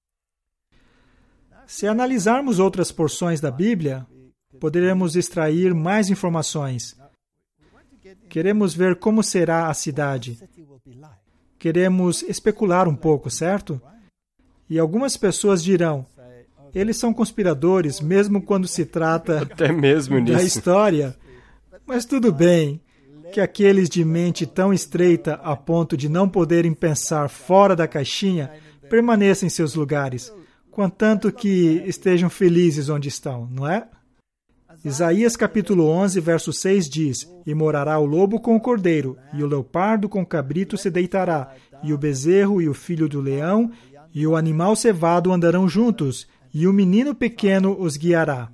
Se analisarmos outras porções da Bíblia, poderemos extrair mais informações. Queremos ver como será a cidade. Queremos especular um pouco, certo? E algumas pessoas dirão, eles são conspiradores, mesmo quando se trata Até mesmo da nisso. história. Mas tudo bem, que aqueles de mente tão estreita a ponto de não poderem pensar fora da caixinha permaneçam em seus lugares, contanto que estejam felizes onde estão, não é? Isaías capítulo onze, verso seis diz, E morará o lobo com o cordeiro, e o leopardo com o cabrito se deitará, e o bezerro e o filho do leão, e o animal cevado andarão juntos, e o menino pequeno os guiará.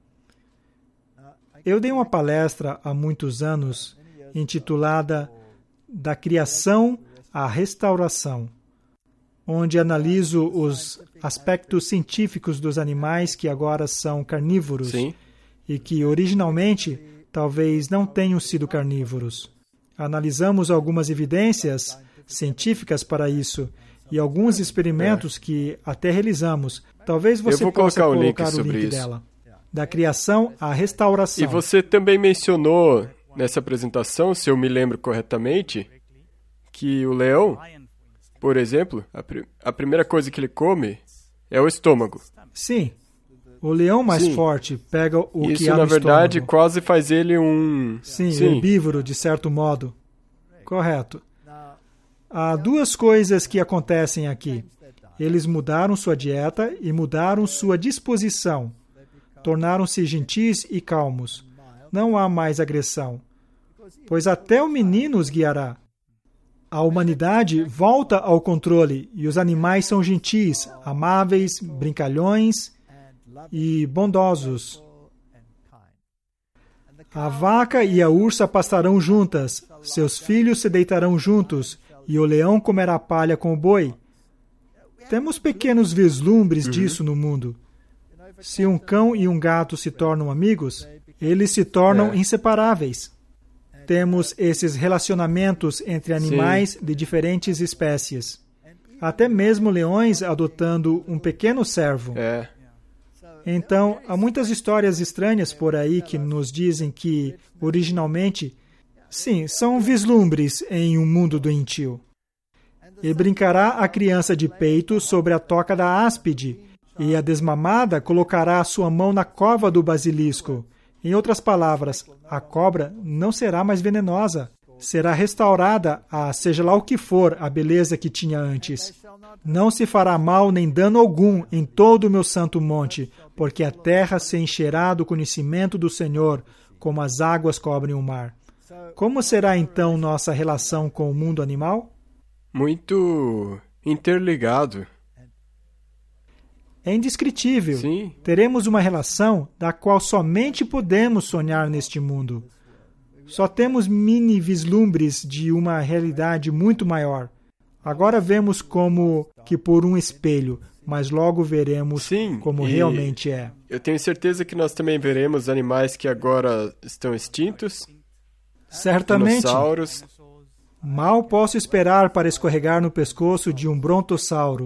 Eu dei uma palestra há muitos anos, intitulada Da Criação à Restauração, onde analiso os aspectos científicos dos animais que agora são carnívoros. Sim. E que originalmente talvez não tenham sido carnívoros. Analisamos algumas evidências científicas para isso e alguns experimentos é. que até realizamos. Talvez você Eu vou possa colocar o colocar link, o sobre link isso. dela. Da criação à restauração. E você também mencionou nessa apresentação, se eu me lembro corretamente, que o leão, por exemplo, a, pr- a primeira coisa que ele come é o estômago. Sim. O leão mais Sim. forte pega o Isso, que há na no verdade, estômago. quase faz ele um... Sim, Sim. herbívoro, de certo modo. Correto. Há duas coisas que acontecem aqui. Eles mudaram sua dieta e mudaram sua disposição. Tornaram-se gentis e calmos. Não há mais agressão. Pois até o menino os guiará. A humanidade volta ao controle e os animais são gentis, amáveis, brincalhões e bondosos. A vaca e a ursa pastarão juntas, seus filhos se deitarão juntos, e o leão comerá palha com o boi. Temos pequenos vislumbres Uhum. disso no mundo. Se um cão e um gato se tornam amigos, eles se tornam É. inseparáveis. Temos esses relacionamentos entre animais Sim. de diferentes espécies. Até mesmo leões adotando um pequeno servo. É. Então, há muitas histórias estranhas por aí que nos dizem que, originalmente, sim, são vislumbres em um mundo doentio. E brincará a criança de peito sobre a toca da áspide, e a desmamada colocará a sua mão na cova do basilisco. Em outras palavras, a cobra não será mais venenosa. Será restaurada a, seja lá o que for, a beleza que tinha antes. Não se fará mal nem dano algum em todo o meu santo monte, porque a terra se encherá do conhecimento do Senhor, como as águas cobrem o mar. Como será então nossa relação com o mundo animal? Muito interligado. É indescritível. Sim. Teremos uma relação da qual somente podemos sonhar neste mundo. Só temos mini vislumbres de uma realidade muito maior. Agora vemos como que por um espelho, mas logo veremos Sim, como e realmente é. Eu tenho certeza que nós também veremos animais que agora estão extintos. Certamente. Dinossauros. Mal posso esperar para escorregar no pescoço de um brontossauro.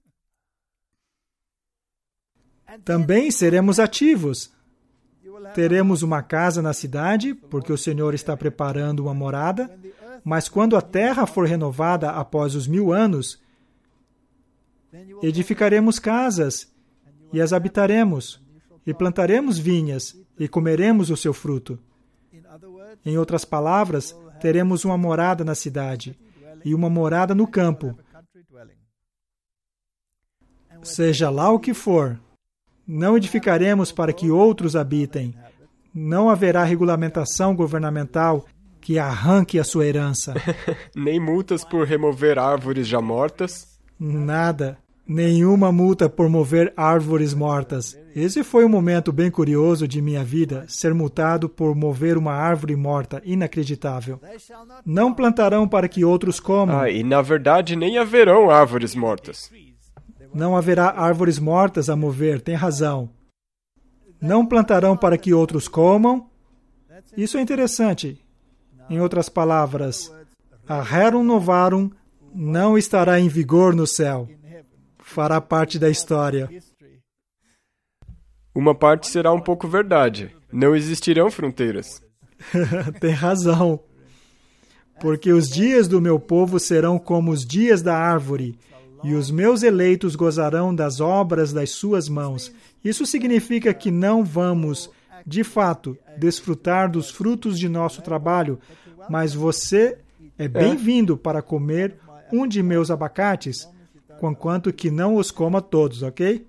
Também seremos ativos. Teremos uma casa na cidade, porque o Senhor está preparando uma morada, mas quando a terra for renovada após os mil anos, edificaremos casas e as habitaremos, e plantaremos vinhas e comeremos o seu fruto. Em outras palavras, teremos uma morada na cidade e uma morada no campo. Seja lá o que for, não edificaremos para que outros habitem. Não haverá regulamentação governamental que arranque a sua herança. Nem multas por remover árvores já mortas. Nada. Nenhuma multa por mover árvores mortas. Esse foi um momento bem curioso de minha vida, ser multado por mover uma árvore morta, inacreditável. Não plantarão para que outros comam. Ah, e na verdade nem haverão árvores mortas. Não haverá árvores mortas a mover, tem razão. Não plantarão para que outros comam. Isso é interessante. Em outras palavras, a rerum novarum não estará em vigor no céu. Fará parte da história. Uma parte será um pouco verdade. Não existirão fronteiras. Tem razão. Porque os dias do meu povo serão como os dias da árvore, e os meus eleitos gozarão das obras das suas mãos. Isso significa que não vamos, de fato, desfrutar dos frutos de nosso trabalho, mas você é bem-vindo para comer um de meus abacates, conquanto que não os coma todos, ok?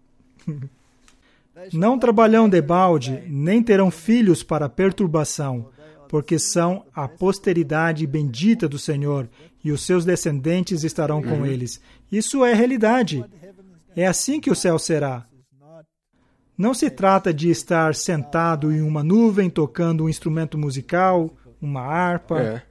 Não trabalham debalde, nem terão filhos para perturbação, porque são a posteridade bendita do Senhor, e os seus descendentes estarão com uhum. eles. Isso é realidade. É assim que o céu será. Não se trata de estar sentado em uma nuvem tocando um instrumento musical, uma harpa. É.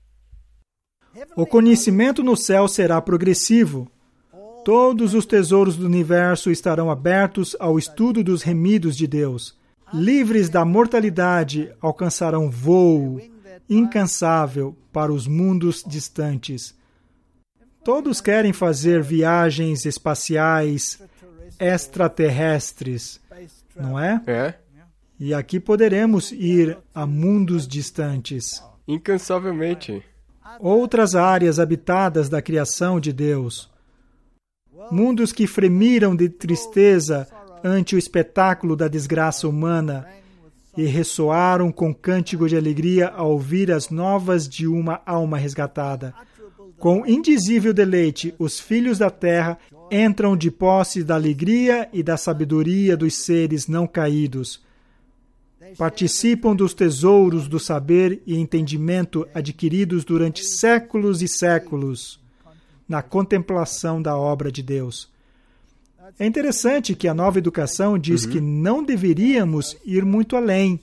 O conhecimento no céu será progressivo. Todos os tesouros do universo estarão abertos ao estudo dos remidos de Deus. Livres da mortalidade, alcançarão voo incansável para os mundos distantes. Todos querem fazer viagens espaciais extraterrestres, não é? É. E aqui poderemos ir a mundos distantes. Incansavelmente. Outras áreas habitadas da criação de Deus. Mundos que fremiram de tristeza ante o espetáculo da desgraça humana e ressoaram com cântico de alegria ao ouvir as novas de uma alma resgatada. Com indizível deleite, os filhos da terra entram de posse da alegria e da sabedoria dos seres não caídos. Participam dos tesouros do saber e entendimento adquiridos durante séculos e séculos na contemplação da obra de Deus. É interessante que a nova educação diz uhum. que não deveríamos ir muito além.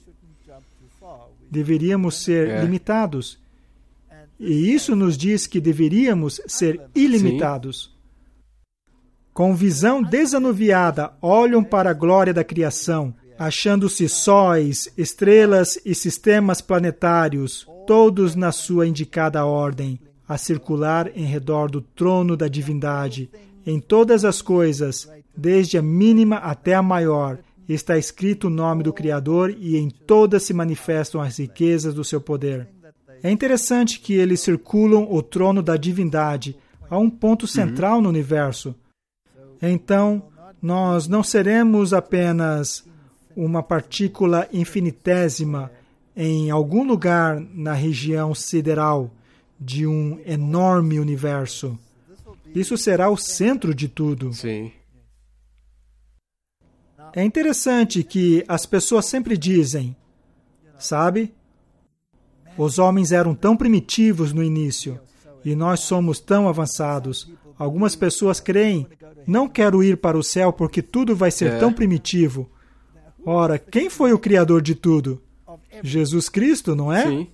Deveríamos ser é. limitados. E isso nos diz que deveríamos ser ilimitados. Sim. Com visão desanuviada, olham para a glória da criação, achando-se sóis, estrelas e sistemas planetários, todos na sua indicada ordem, a circular em redor do trono da divindade. Em todas as coisas, desde a mínima até a maior, está escrito o nome do Criador e em todas se manifestam as riquezas do seu poder. É interessante que eles circulam o trono da divindade a um ponto central uhum. no universo. Então, nós não seremos apenas uma partícula infinitésima em algum lugar na região sideral de um enorme universo. Isso será o centro de tudo. Sim. É interessante que as pessoas sempre dizem, sabe? Os homens eram tão primitivos no início e nós somos tão avançados. Algumas pessoas creem, não quero ir para o céu porque tudo vai ser é. tão primitivo. Ora, quem foi o Criador de tudo? Jesus Cristo, não é? Sim.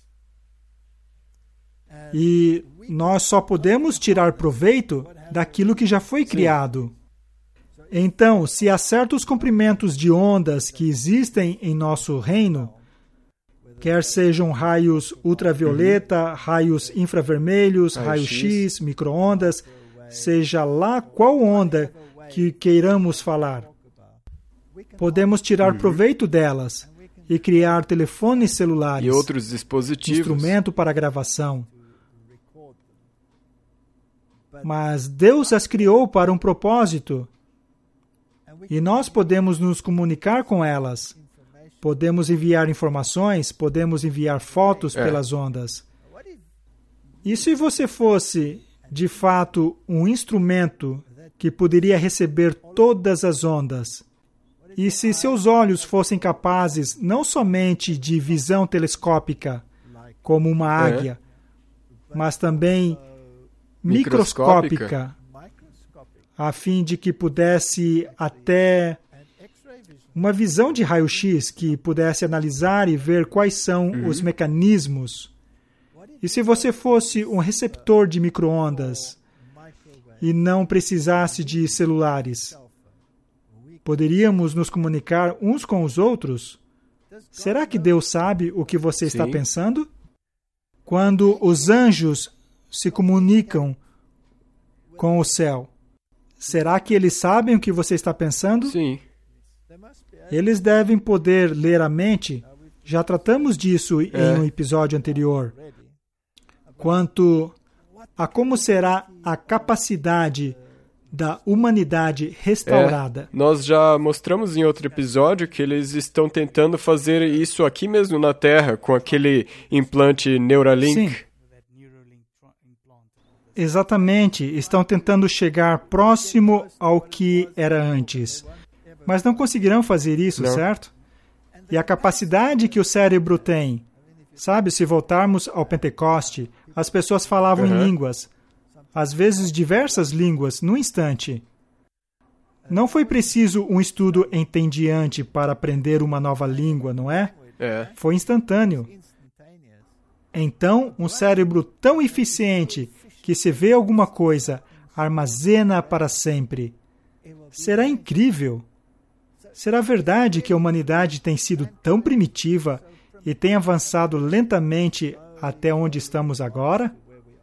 E nós só podemos tirar proveito daquilo que já foi criado. Então, se há certos comprimentos de ondas que existem em nosso reino, quer sejam raios ultravioleta, uhum. raios infravermelhos, raio-x, micro-ondas, seja lá qual onda que queiramos falar, podemos tirar uhum. proveito delas e criar telefones celulares e outros dispositivos, instrumento para gravação. Mas Deus as criou para um propósito e nós podemos nos comunicar com elas. Podemos enviar informações, podemos enviar fotos é. pelas ondas. E se você fosse, de fato, um instrumento que poderia receber todas as ondas? E se seus olhos fossem capazes não somente de visão telescópica, como uma águia, é. mas também microscópica, a fim de que pudesse até uma visão de raio-x que pudesse analisar e ver quais são uhum. os mecanismos. E se você fosse um receptor de micro-ondas e não precisasse de celulares, poderíamos nos comunicar uns com os outros? Será que Deus sabe o que você está Sim. pensando? quando os anjos se comunicam com o céu, será que eles sabem o que você está pensando? Sim. Eles devem poder ler a mente. Já tratamos disso em É. um episódio anterior. Quanto a como será a capacidade da humanidade restaurada. É, nós já mostramos em outro episódio que eles estão tentando fazer isso aqui mesmo na Terra, com aquele implante Neuralink. Sim. Exatamente. Estão tentando chegar próximo ao que era antes. Mas não conseguirão fazer isso, Não. certo? E a capacidade que o cérebro tem. Sabe, se voltarmos ao Pentecoste, as pessoas falavam Uhum. em línguas. Às vezes diversas línguas, num instante. Não foi preciso um estudo entediante para aprender uma nova língua, não é? É. Foi instantâneo. Então, um cérebro tão eficiente que se vê alguma coisa, armazena para sempre. Será incrível. Será verdade que a humanidade tem sido tão primitiva e tem avançado lentamente até onde estamos agora?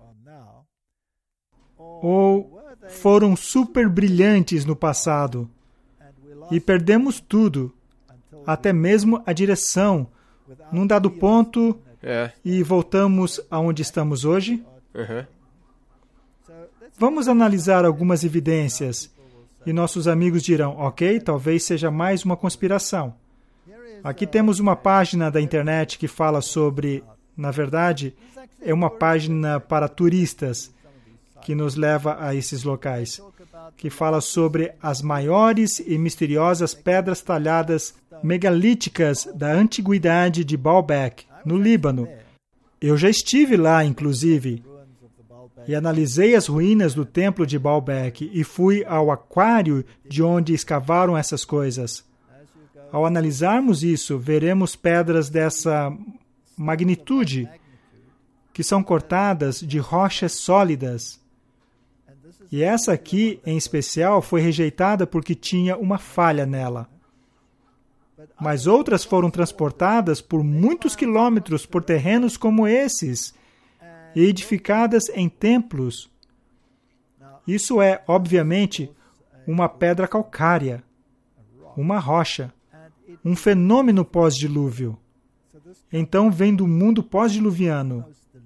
Ou foram super brilhantes no passado e perdemos tudo, até mesmo a direção, num dado ponto, É. e voltamos aonde estamos hoje? Uhum. Vamos analisar algumas evidências e nossos amigos dirão, ok, talvez seja mais uma conspiração. Aqui temos uma página da internet que fala sobre, na verdade, é uma página para turistas que nos leva a esses locais, que fala sobre as maiores e misteriosas pedras talhadas megalíticas da antiguidade de Baalbek, no Líbano. Eu já estive lá, inclusive, e analisei as ruínas do templo de Baalbek e fui ao aquário de onde escavaram essas coisas. Ao analisarmos isso, veremos pedras dessa magnitude que são cortadas de rochas sólidas. E essa aqui, em especial, foi rejeitada porque tinha uma falha nela. Mas outras foram transportadas por muitos quilômetros por terrenos como esses e edificadas em templos. Isso é, obviamente, uma pedra calcária, uma rocha, um fenômeno pós-dilúvio. Então vem do mundo pós-diluviano.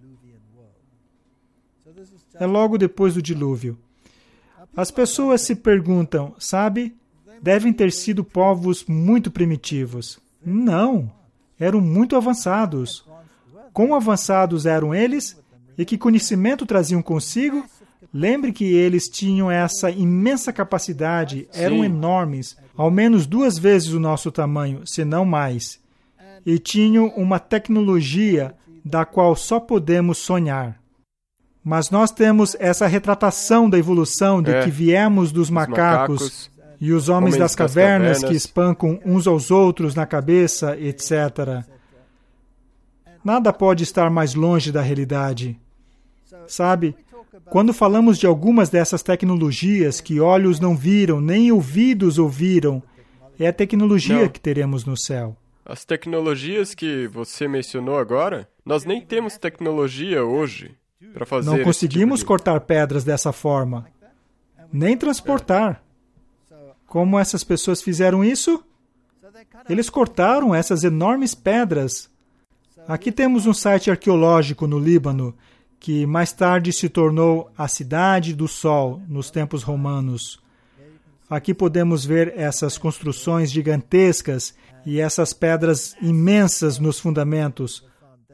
É logo depois do dilúvio. As pessoas se perguntam, sabe, devem ter sido povos muito primitivos. Não, eram muito avançados. Quão avançados eram eles e que conhecimento traziam consigo? Lembre que eles tinham essa imensa capacidade, eram Sim. enormes, ao menos duas vezes o nosso tamanho, se não mais. E tinham uma tecnologia da qual só podemos sonhar. Mas nós temos essa retratação da evolução de É. que viemos dos macacos, macacos, e os homens, homens das das cavernas, cavernas. que espancam uns aos outros na cabeça, etcétera. Nada pode estar mais longe da realidade. Sabe, quando falamos de algumas dessas tecnologias que olhos não viram, nem ouvidos ouviram, é a tecnologia Não. que teremos no céu. As tecnologias que você mencionou agora, nós nem temos tecnologia hoje para fazer Não esse conseguimos tipo de... cortar pedras dessa forma, nem transportar. Como essas pessoas fizeram isso? Eles cortaram essas enormes pedras. Aqui temos um site arqueológico no Líbano, que mais tarde se tornou a Cidade do Sol, nos tempos romanos. Aqui podemos ver essas construções gigantescas e essas pedras imensas nos fundamentos.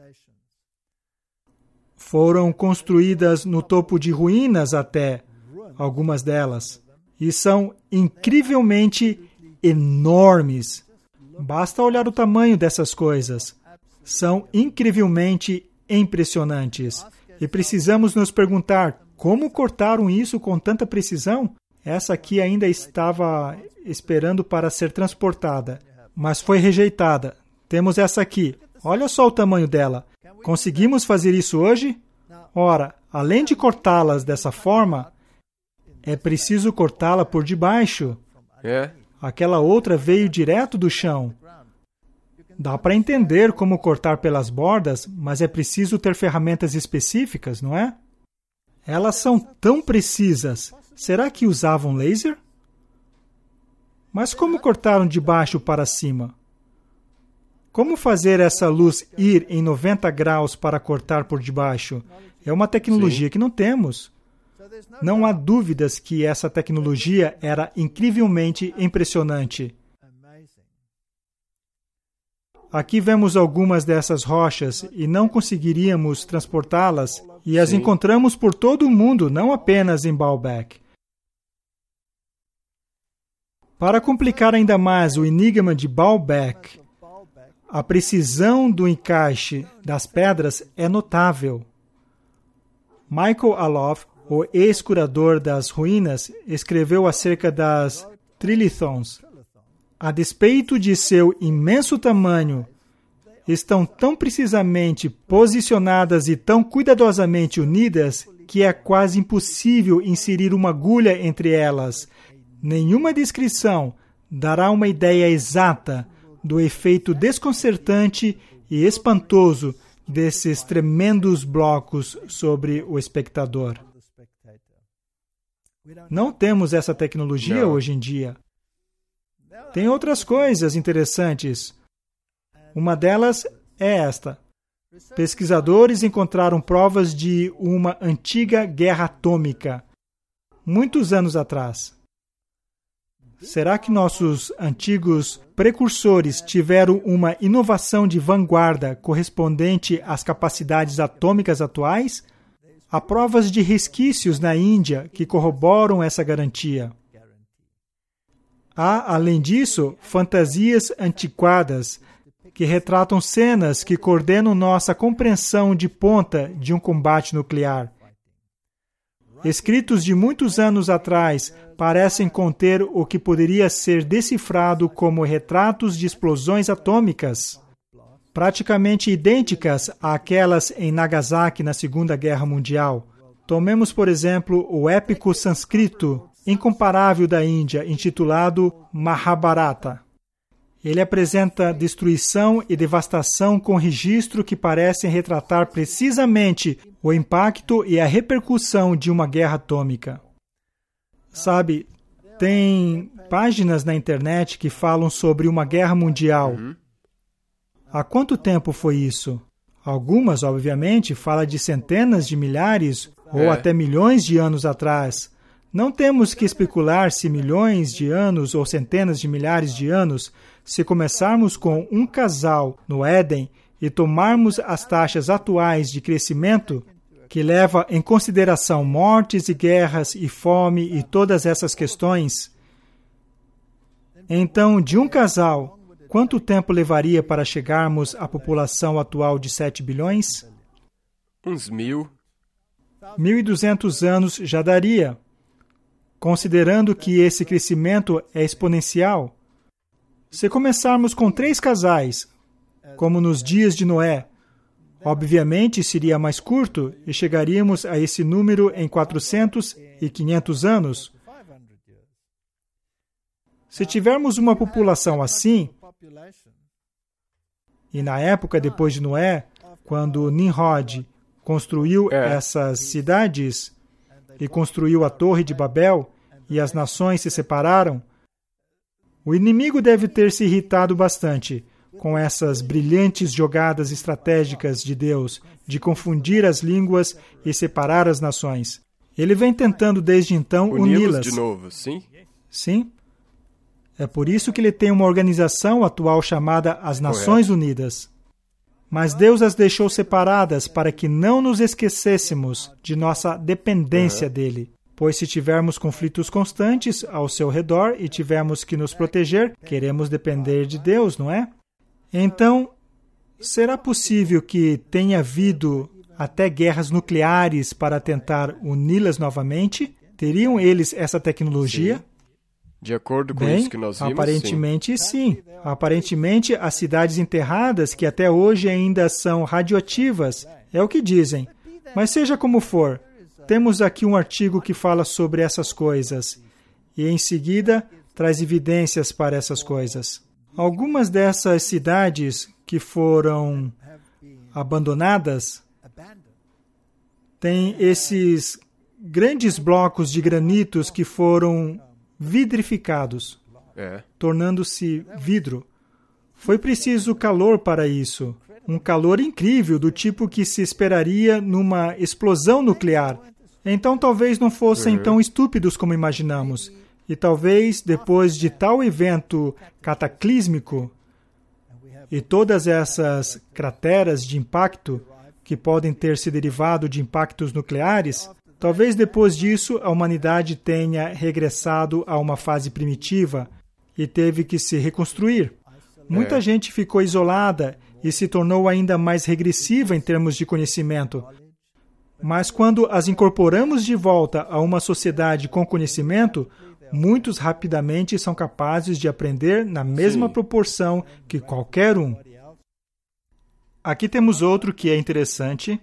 Foram construídas no topo de ruínas até, algumas delas, e são incrivelmente enormes. Basta olhar o tamanho dessas coisas. São incrivelmente impressionantes. E precisamos nos perguntar, como cortaram isso com tanta precisão? Essa aqui ainda estava esperando para ser transportada, mas foi rejeitada. Temos essa aqui. Olha só o tamanho dela. Conseguimos fazer isso hoje? Ora, além de cortá-las dessa forma, é preciso cortá-la por debaixo. É, Aquela outra veio direto do chão. Dá para entender como cortar pelas bordas, mas é preciso ter ferramentas específicas, não é? Elas são tão precisas. Será que usavam laser? Mas como cortaram de baixo para cima? Como fazer essa luz ir em noventa graus para cortar por debaixo? É uma tecnologia Sim. que não temos. Não há dúvidas que essa tecnologia era incrivelmente impressionante. Aqui vemos algumas dessas rochas e não conseguiríamos transportá-las, e as Sim. encontramos por todo o mundo, não apenas em Baalbek. Para complicar ainda mais o enigma de Baalbek, a precisão do encaixe das pedras é notável. Michael Alof, o ex-curador das ruínas, escreveu acerca das trilithons. A despeito de seu imenso tamanho, estão tão precisamente posicionadas e tão cuidadosamente unidas que é quase impossível inserir uma agulha entre elas. Nenhuma descrição dará uma ideia exata do efeito desconcertante e espantoso desses tremendos blocos sobre o espectador. Não temos essa tecnologia Não. hoje em dia. Tem outras coisas interessantes. Uma delas é esta. Pesquisadores encontraram provas de uma antiga guerra atômica, muitos anos atrás. Será que nossos antigos precursores tiveram uma inovação de vanguarda correspondente às capacidades atômicas atuais? Há provas de resquícios na Índia que corroboram essa garantia. Há, além disso, fantasias antiquadas que retratam cenas que coordenam nossa compreensão de ponta de um combate nuclear. Escritos de muitos anos atrás parecem conter o que poderia ser decifrado como retratos de explosões atômicas, praticamente idênticas àquelas em Nagasaki na Segunda Guerra Mundial. Tomemos, por exemplo, o épico sânscrito incomparável da Índia, intitulado Mahabharata. Ele apresenta destruição e devastação com registro que parecem retratar precisamente o impacto e a repercussão de uma guerra atômica. Sabe, tem páginas na internet que falam sobre uma guerra mundial. Há quanto tempo foi isso? Algumas, obviamente, falam de centenas de milhares ou é. até milhões de anos atrás. Não temos que especular se milhões de anos ou centenas de milhares de anos. Se começarmos com um casal no Éden e tomarmos as taxas atuais de crescimento, que leva em consideração mortes e guerras e fome e todas essas questões, então, de um casal, quanto tempo levaria para chegarmos à população atual de sete bilhões? Uns mil. Mil e duzentos anos já daria, considerando que esse crescimento é exponencial. Se começarmos com três casais, como nos dias de Noé, obviamente seria mais curto e chegaríamos a esse número em quatrocentos e quinhentos anos. Se tivermos uma população assim, e na época depois de Noé, quando Nimrod construiu é. essas cidades e construiu a Torre de Babel e as nações se separaram, o inimigo deve ter se irritado bastante com essas brilhantes jogadas estratégicas de Deus de confundir as línguas e separar as nações. Ele vem tentando desde então uni-las. de novo, sim? Sim. É por isso que ele tem uma organização atual chamada as Nações Correto. Unidas. Mas Deus as deixou separadas para que não nos esquecêssemos de nossa dependência uhum. dele. Pois se tivermos conflitos constantes ao seu redor e tivermos que nos proteger, queremos depender de Deus, não é? Então, será possível que tenha havido até guerras nucleares para tentar uni-las novamente? Teriam eles essa tecnologia? Sim. De acordo com Bem, isso que nós vimos, aparentemente sim. sim. Aparentemente, as cidades enterradas, que até hoje ainda são radioativas, é o que dizem. Mas seja como for, temos aqui um artigo que fala sobre essas coisas. E, em seguida, traz evidências para essas coisas. Algumas dessas cidades que foram abandonadas têm esses grandes blocos de granitos que foram vidrificados, É. tornando-se vidro. Foi preciso calor para isso. Um calor incrível, do tipo que se esperaria numa explosão nuclear. Então talvez não fossem Uhum. tão estúpidos como imaginamos. E talvez, depois de tal evento cataclísmico e todas essas crateras de impacto que podem ter se derivado de impactos nucleares, talvez depois disso a humanidade tenha regressado a uma fase primitiva e teve que se reconstruir. Muita É. gente ficou isolada e se tornou ainda mais regressiva em termos de conhecimento. Mas quando as incorporamos de volta a uma sociedade com conhecimento, muitos rapidamente são capazes de aprender na mesma Sim. proporção que qualquer um. Aqui temos outro que é interessante.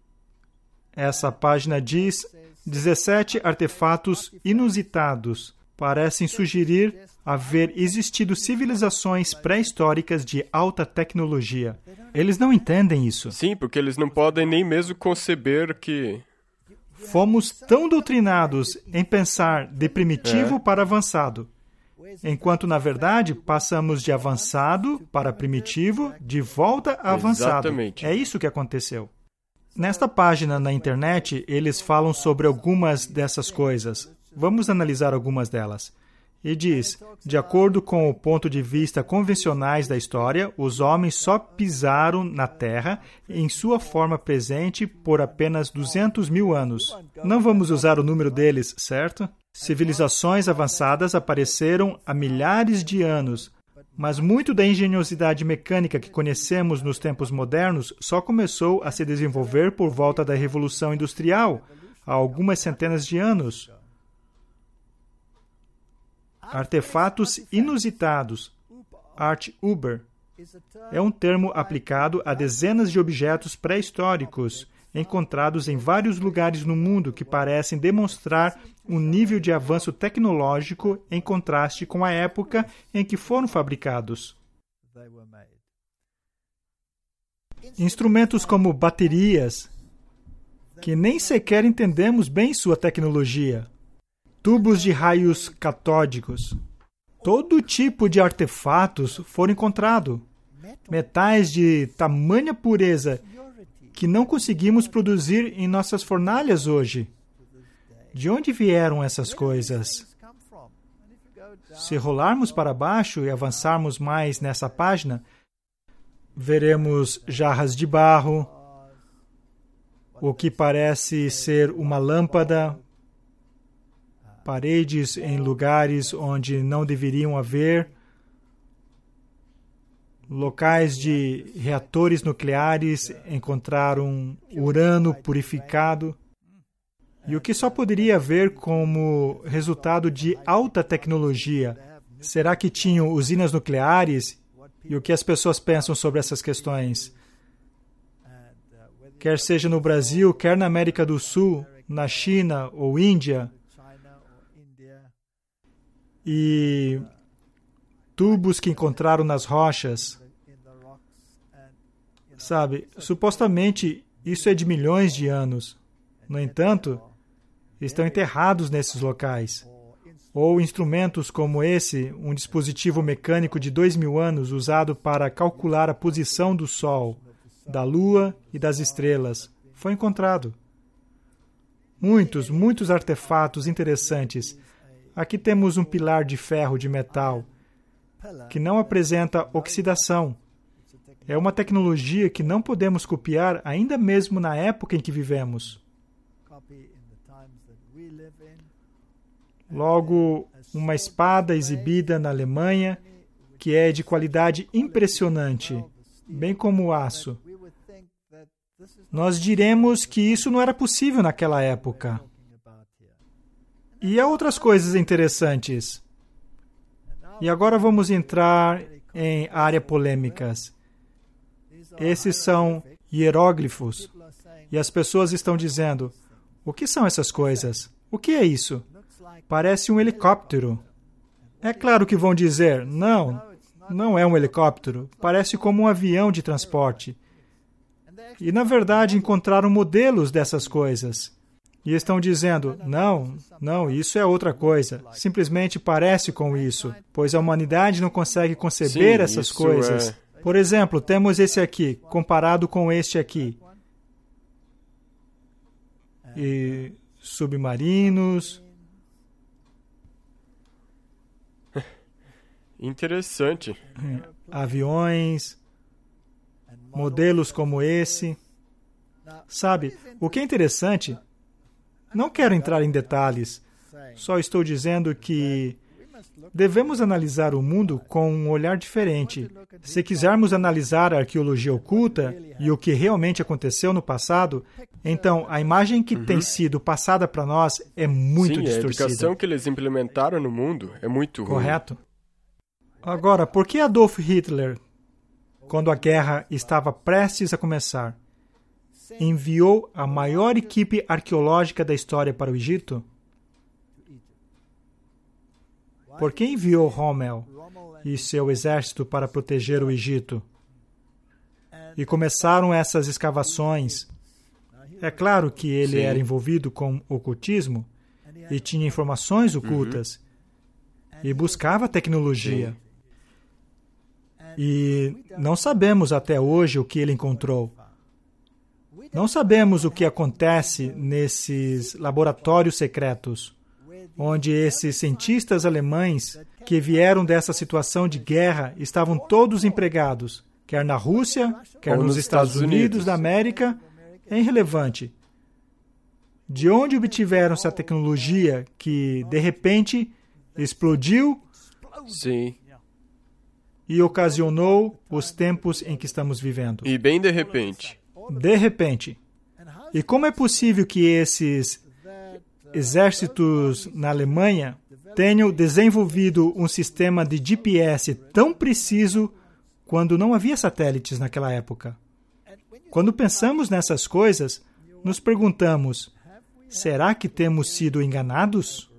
Essa página diz: dezessete artefatos inusitados parecem sugerir haver existido civilizações pré-históricas de alta tecnologia. Eles não entendem isso. Sim, porque eles não podem nem mesmo conceber que... Fomos tão doutrinados em pensar de primitivo É. para avançado, enquanto, na verdade, passamos de avançado para primitivo, de volta a avançado. Exatamente. É isso que aconteceu. Nesta página na internet, eles falam sobre algumas dessas coisas. Vamos analisar algumas delas. E diz, de acordo com o ponto de vista convencionais da história, os homens só pisaram na Terra em sua forma presente por apenas duzentos mil anos. Não vamos usar o número deles, certo? Civilizações avançadas apareceram há milhares de anos, mas muito da engenhosidade mecânica que conhecemos nos tempos modernos só começou a se desenvolver por volta da Revolução Industrial, há algumas centenas de anos. Artefatos inusitados, Art Uber, é um termo aplicado a dezenas de objetos pré-históricos encontrados em vários lugares no mundo que parecem demonstrar um nível de avanço tecnológico em contraste com a época em que foram fabricados. Instrumentos como baterias, que nem sequer entendemos bem sua tecnologia. Tubos de raios catódicos. Todo tipo de artefatos foram encontrados. Metais de tamanha pureza que não conseguimos produzir em nossas fornalhas hoje. De onde vieram essas coisas? Se rolarmos para baixo e avançarmos mais nessa página, veremos jarras de barro, o que parece ser uma lâmpada, paredes em lugares onde não deveriam haver, locais de reatores nucleares encontraram urânio purificado, e o que só poderia haver como resultado de alta tecnologia. Será que tinham usinas nucleares? E o que as pessoas pensam sobre essas questões? Quer seja no Brasil, quer na América do Sul, na China ou Índia, e tubos que encontraram nas rochas. Sabe, supostamente isso é de milhões de anos. No entanto, estão enterrados nesses locais. Ou instrumentos como esse, um dispositivo mecânico de dois mil anos usado para calcular a posição do Sol, da Lua e das estrelas, foi encontrado. Muitos, muitos artefatos interessantes. Aqui temos um pilar de ferro de metal que não apresenta oxidação. É uma tecnologia que não podemos copiar ainda mesmo na época em que vivemos. Logo, uma espada exibida na Alemanha que é de qualidade impressionante, bem como o aço. Nós diremos que isso não era possível naquela época. E há outras coisas interessantes. E agora vamos entrar em áreas polêmicas. Esses são hieróglifos. E as pessoas estão dizendo, o que são essas coisas? O que é isso? Parece um helicóptero. É claro que vão dizer, não, não é um helicóptero, parece como um avião de transporte. E, na verdade, encontraram modelos dessas coisas. E estão dizendo, não, não, isso é outra coisa. Simplesmente parece com isso, pois a humanidade não consegue conceber Sim, essas isso coisas. é... Por exemplo, temos esse aqui, comparado com este aqui. E submarinos. Interessante. Aviões. Modelos como esse. Sabe, o que é interessante... Não quero entrar em detalhes, só estou dizendo que devemos analisar o mundo com um olhar diferente. Se quisermos analisar a arqueologia oculta e o que realmente aconteceu no passado, então a imagem que uhum. tem sido passada para nós é muito Sim, distorcida. A educação que eles implementaram no mundo é muito ruim. Correto. Agora, por que Adolf Hitler, quando a guerra estava prestes a começar, enviou a maior equipe arqueológica da história para o Egito? Por que enviou Rommel e seu exército para proteger o Egito? E começaram essas escavações. É claro que ele Sim. era envolvido com ocultismo e tinha informações ocultas uhum. e buscava tecnologia. Sim. E não sabemos até hoje o que ele encontrou. Não sabemos o que acontece nesses laboratórios secretos, onde esses cientistas alemães que vieram dessa situação de guerra estavam todos empregados, quer na Rússia, quer nos, nos Estados, Estados Unidos, Unidos da América, é irrelevante. De onde obtiveram essa tecnologia que, de repente, explodiu Sim. e ocasionou os tempos em que estamos vivendo? E bem de repente. De repente. E como é possível que esses exércitos na Alemanha tenham desenvolvido um sistema de G P S tão preciso quando não havia satélites naquela época? Quando pensamos nessas coisas, nos perguntamos, será que temos sido enganados?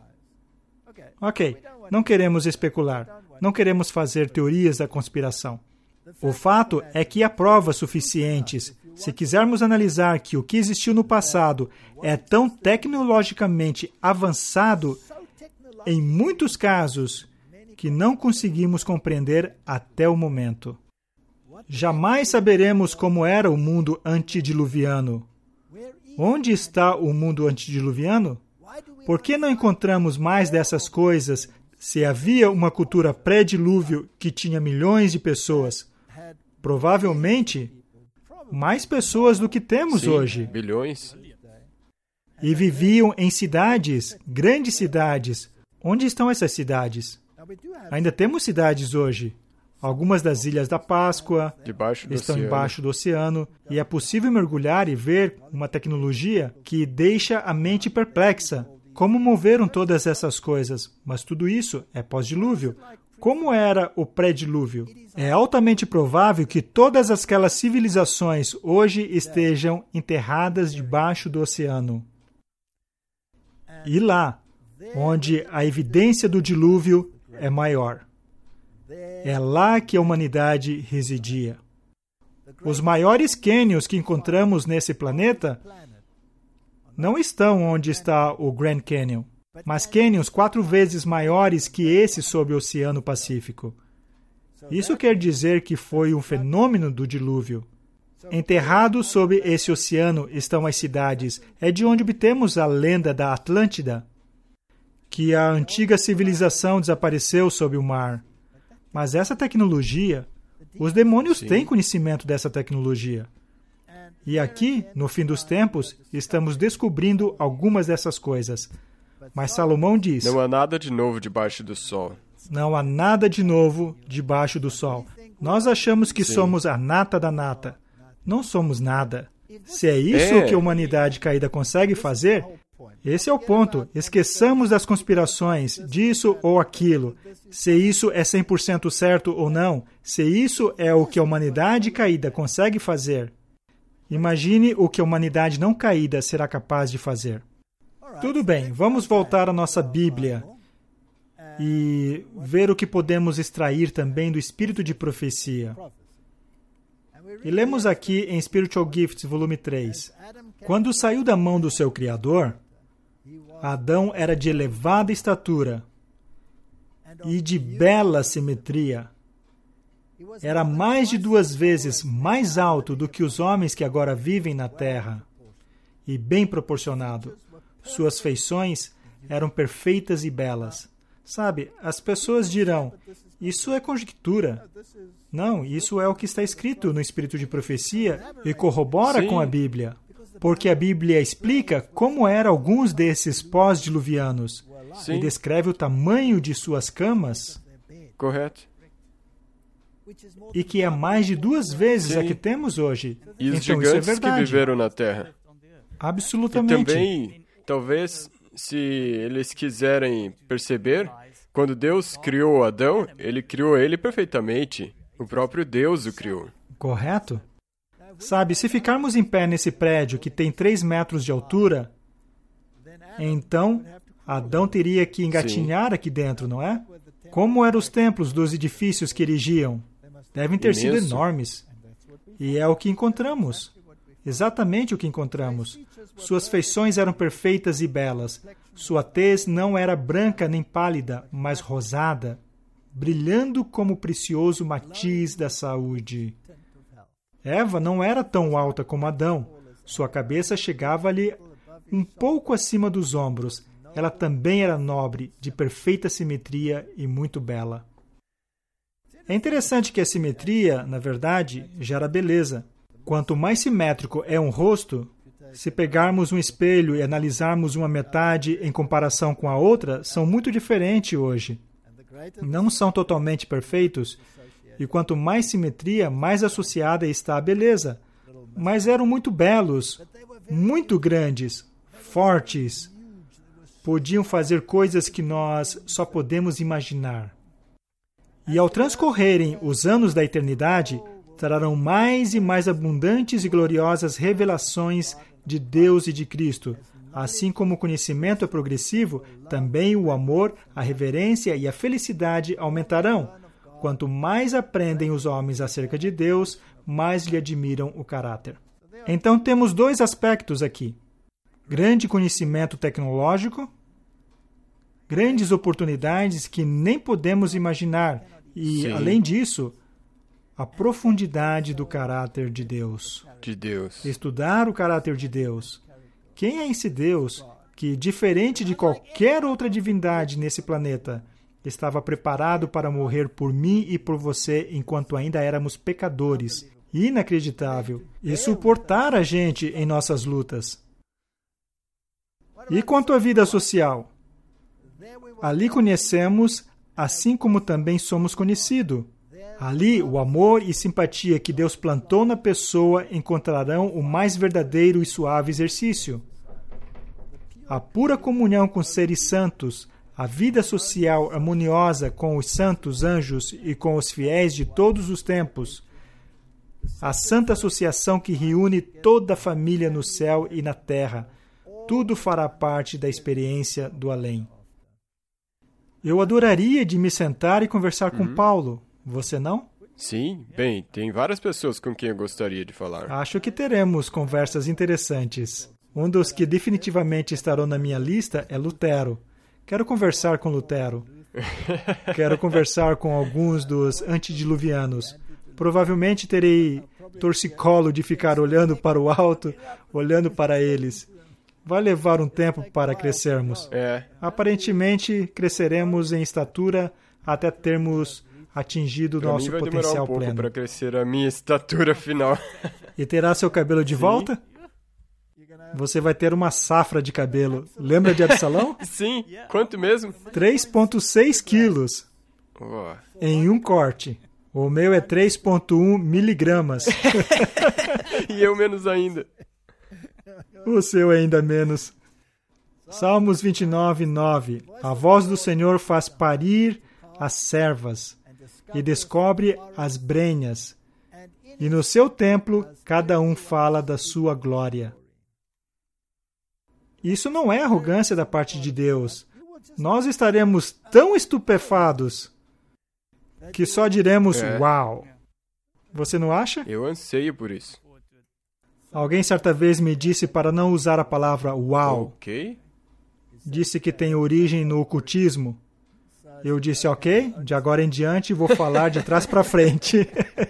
Ok, não queremos especular, não queremos fazer teorias da conspiração. O fato é que há provas suficientes. Se quisermos analisar que o que existiu no passado é tão tecnologicamente avançado, em muitos casos, que não conseguimos compreender até o momento. Jamais saberemos como era o mundo antediluviano. Onde está o mundo antediluviano? Por que não encontramos mais dessas coisas se havia uma cultura pré-dilúvio que tinha milhões de pessoas? Provavelmente, mais pessoas do que temos Sim, hoje. Bilhões. E viviam em cidades, grandes cidades. Onde estão essas cidades? Ainda temos cidades hoje. Algumas das Ilhas da Páscoa debaixo do estão oceano. embaixo do oceano. E é possível mergulhar e ver uma tecnologia que deixa a mente perplexa. Como moveram todas essas coisas? Mas tudo isso é pós-dilúvio. Como era o pré-dilúvio? É altamente provável que todas aquelas civilizações hoje estejam enterradas debaixo do oceano. E lá, onde a evidência do dilúvio é maior. É lá que a humanidade residia. Os maiores cânions que encontramos nesse planeta não estão onde está o Grand Canyon, mas cânions quatro vezes maiores que esse sob o Oceano Pacífico. Isso quer dizer que foi um fenômeno do dilúvio. Enterrados sob esse oceano estão as cidades. É de onde obtemos a lenda da Atlântida, que a antiga civilização desapareceu sob o mar. Mas essa tecnologia, os demônios Sim. têm conhecimento dessa tecnologia. E aqui, no fim dos tempos, estamos descobrindo algumas dessas coisas. Mas Salomão diz... Não há nada de novo debaixo do sol. Não há nada de novo debaixo do sol. Nós achamos que Sim. somos a nata da nata. Não somos nada. Se é isso é. que a humanidade caída consegue fazer, esse é o ponto. Esqueçamos das conspirações, disso ou aquilo. Se isso é cem por cento certo ou não, se isso é o que a humanidade caída consegue fazer, imagine o que a humanidade não caída será capaz de fazer. Tudo bem, vamos voltar à nossa Bíblia. e ver o que podemos extrair também do espírito de profecia. E lemos aqui em Spiritual Gifts, volume três. Quando saiu da mão do seu Criador, Adão era de elevada estatura e de bela simetria. Era mais de duas vezes mais alto do que os homens que agora vivem na terra, e bem proporcionado. Suas feições eram perfeitas e belas. Sabe, as pessoas dirão, isso é conjectura. Não, isso é o que está escrito no Espírito de Profecia e corrobora Sim. com a Bíblia. Porque a Bíblia explica como eram alguns desses pós-diluvianos Sim. e descreve o tamanho de suas camas. Correto. E que é mais de duas vezes Sim. a que temos hoje. E os então, gigantes isso é verdade. que viveram na Terra. Absolutamente. E também, talvez, se eles quiserem perceber, quando Deus criou Adão, ele criou ele perfeitamente. O próprio Deus o criou. Correto? Sabe, se ficarmos em pé nesse prédio que tem três metros de altura, então Adão teria que engatinhar Sim. aqui dentro, não é? Como eram os templos dos edifícios que erigiam? Devem ter Imenso. sido enormes. E é o que encontramos. Exatamente o que encontramos. Suas feições eram perfeitas e belas. Sua tez não era branca nem pálida, mas rosada, brilhando como o precioso matiz da saúde. Eva não era tão alta como Adão. Sua cabeça chegava-lhe um pouco acima dos ombros. Ela também era nobre, de perfeita simetria e muito bela. É interessante que a simetria, na verdade, gera beleza. Quanto mais simétrico é um rosto, se pegarmos um espelho e analisarmos uma metade em comparação com a outra, são muito diferentes hoje. Não são totalmente perfeitos, e quanto mais simetria, mais associada está a beleza. Mas eram muito belos, muito grandes, fortes. Podiam fazer coisas que nós só podemos imaginar. E ao transcorrerem os anos da eternidade, trarão mais e mais abundantes e gloriosas revelações de Deus e de Cristo. Assim como o conhecimento é progressivo, também o amor, a reverência e a felicidade aumentarão. Quanto mais aprendem os homens acerca de Deus, mais lhe admiram o caráter. Então temos dois aspectos aqui. Grande conhecimento tecnológico, grandes oportunidades que nem podemos imaginar. E, Sim. além disso, a profundidade do caráter de Deus. De Deus. Estudar o caráter de Deus. Quem é esse Deus que, diferente de qualquer outra divindade nesse planeta, estava preparado para morrer por mim e por você enquanto ainda éramos pecadores? Inacreditável. E suportar a gente em nossas lutas. E quanto à vida social? Ali conhecemos, assim como também somos conhecidos. Ali, o amor e simpatia que Deus plantou na pessoa encontrarão o mais verdadeiro e suave exercício. A pura comunhão com seres santos, a vida social harmoniosa com os santos anjos e com os fiéis de todos os tempos, a santa associação que reúne toda a família no céu e na terra, tudo fará parte da experiência do além. Eu adoraria de me sentar e conversar com uhum. Paulo. Você não? Sim, bem, tem várias pessoas com quem eu gostaria de falar. Acho que teremos conversas interessantes. Um dos que definitivamente estarão na minha lista é Lutero. Quero conversar com Lutero. Quero conversar com alguns dos antediluvianos. Provavelmente terei torcicolo de ficar olhando para o alto, olhando para eles. Vai levar um tempo para crescermos. É. Aparentemente, cresceremos em estatura até termos atingido o nosso potencial pleno. Vai demorar um pouco para crescer a minha estatura final. E terá seu cabelo de Sim. volta? Você vai ter uma safra de cabelo. Lembra de Absalão? Sim. Quanto mesmo? três vírgula seis quilos. Oh. Em um corte. O meu é três vírgula um miligramas. E eu menos ainda. O seu é ainda menos. Salmos vinte e nove, nove. A voz do Senhor faz parir as servas e descobre as brenhas. E no seu templo, cada um fala da sua glória. Isso não é arrogância da parte de Deus. nós estaremos tão estupefados que só diremos É. uau. Você não acha? Eu anseio por isso. Alguém certa vez me disse para não usar a palavra uau. Ok? Disse que tem origem no ocultismo. Eu disse, ok, de agora em diante vou falar de trás para frente.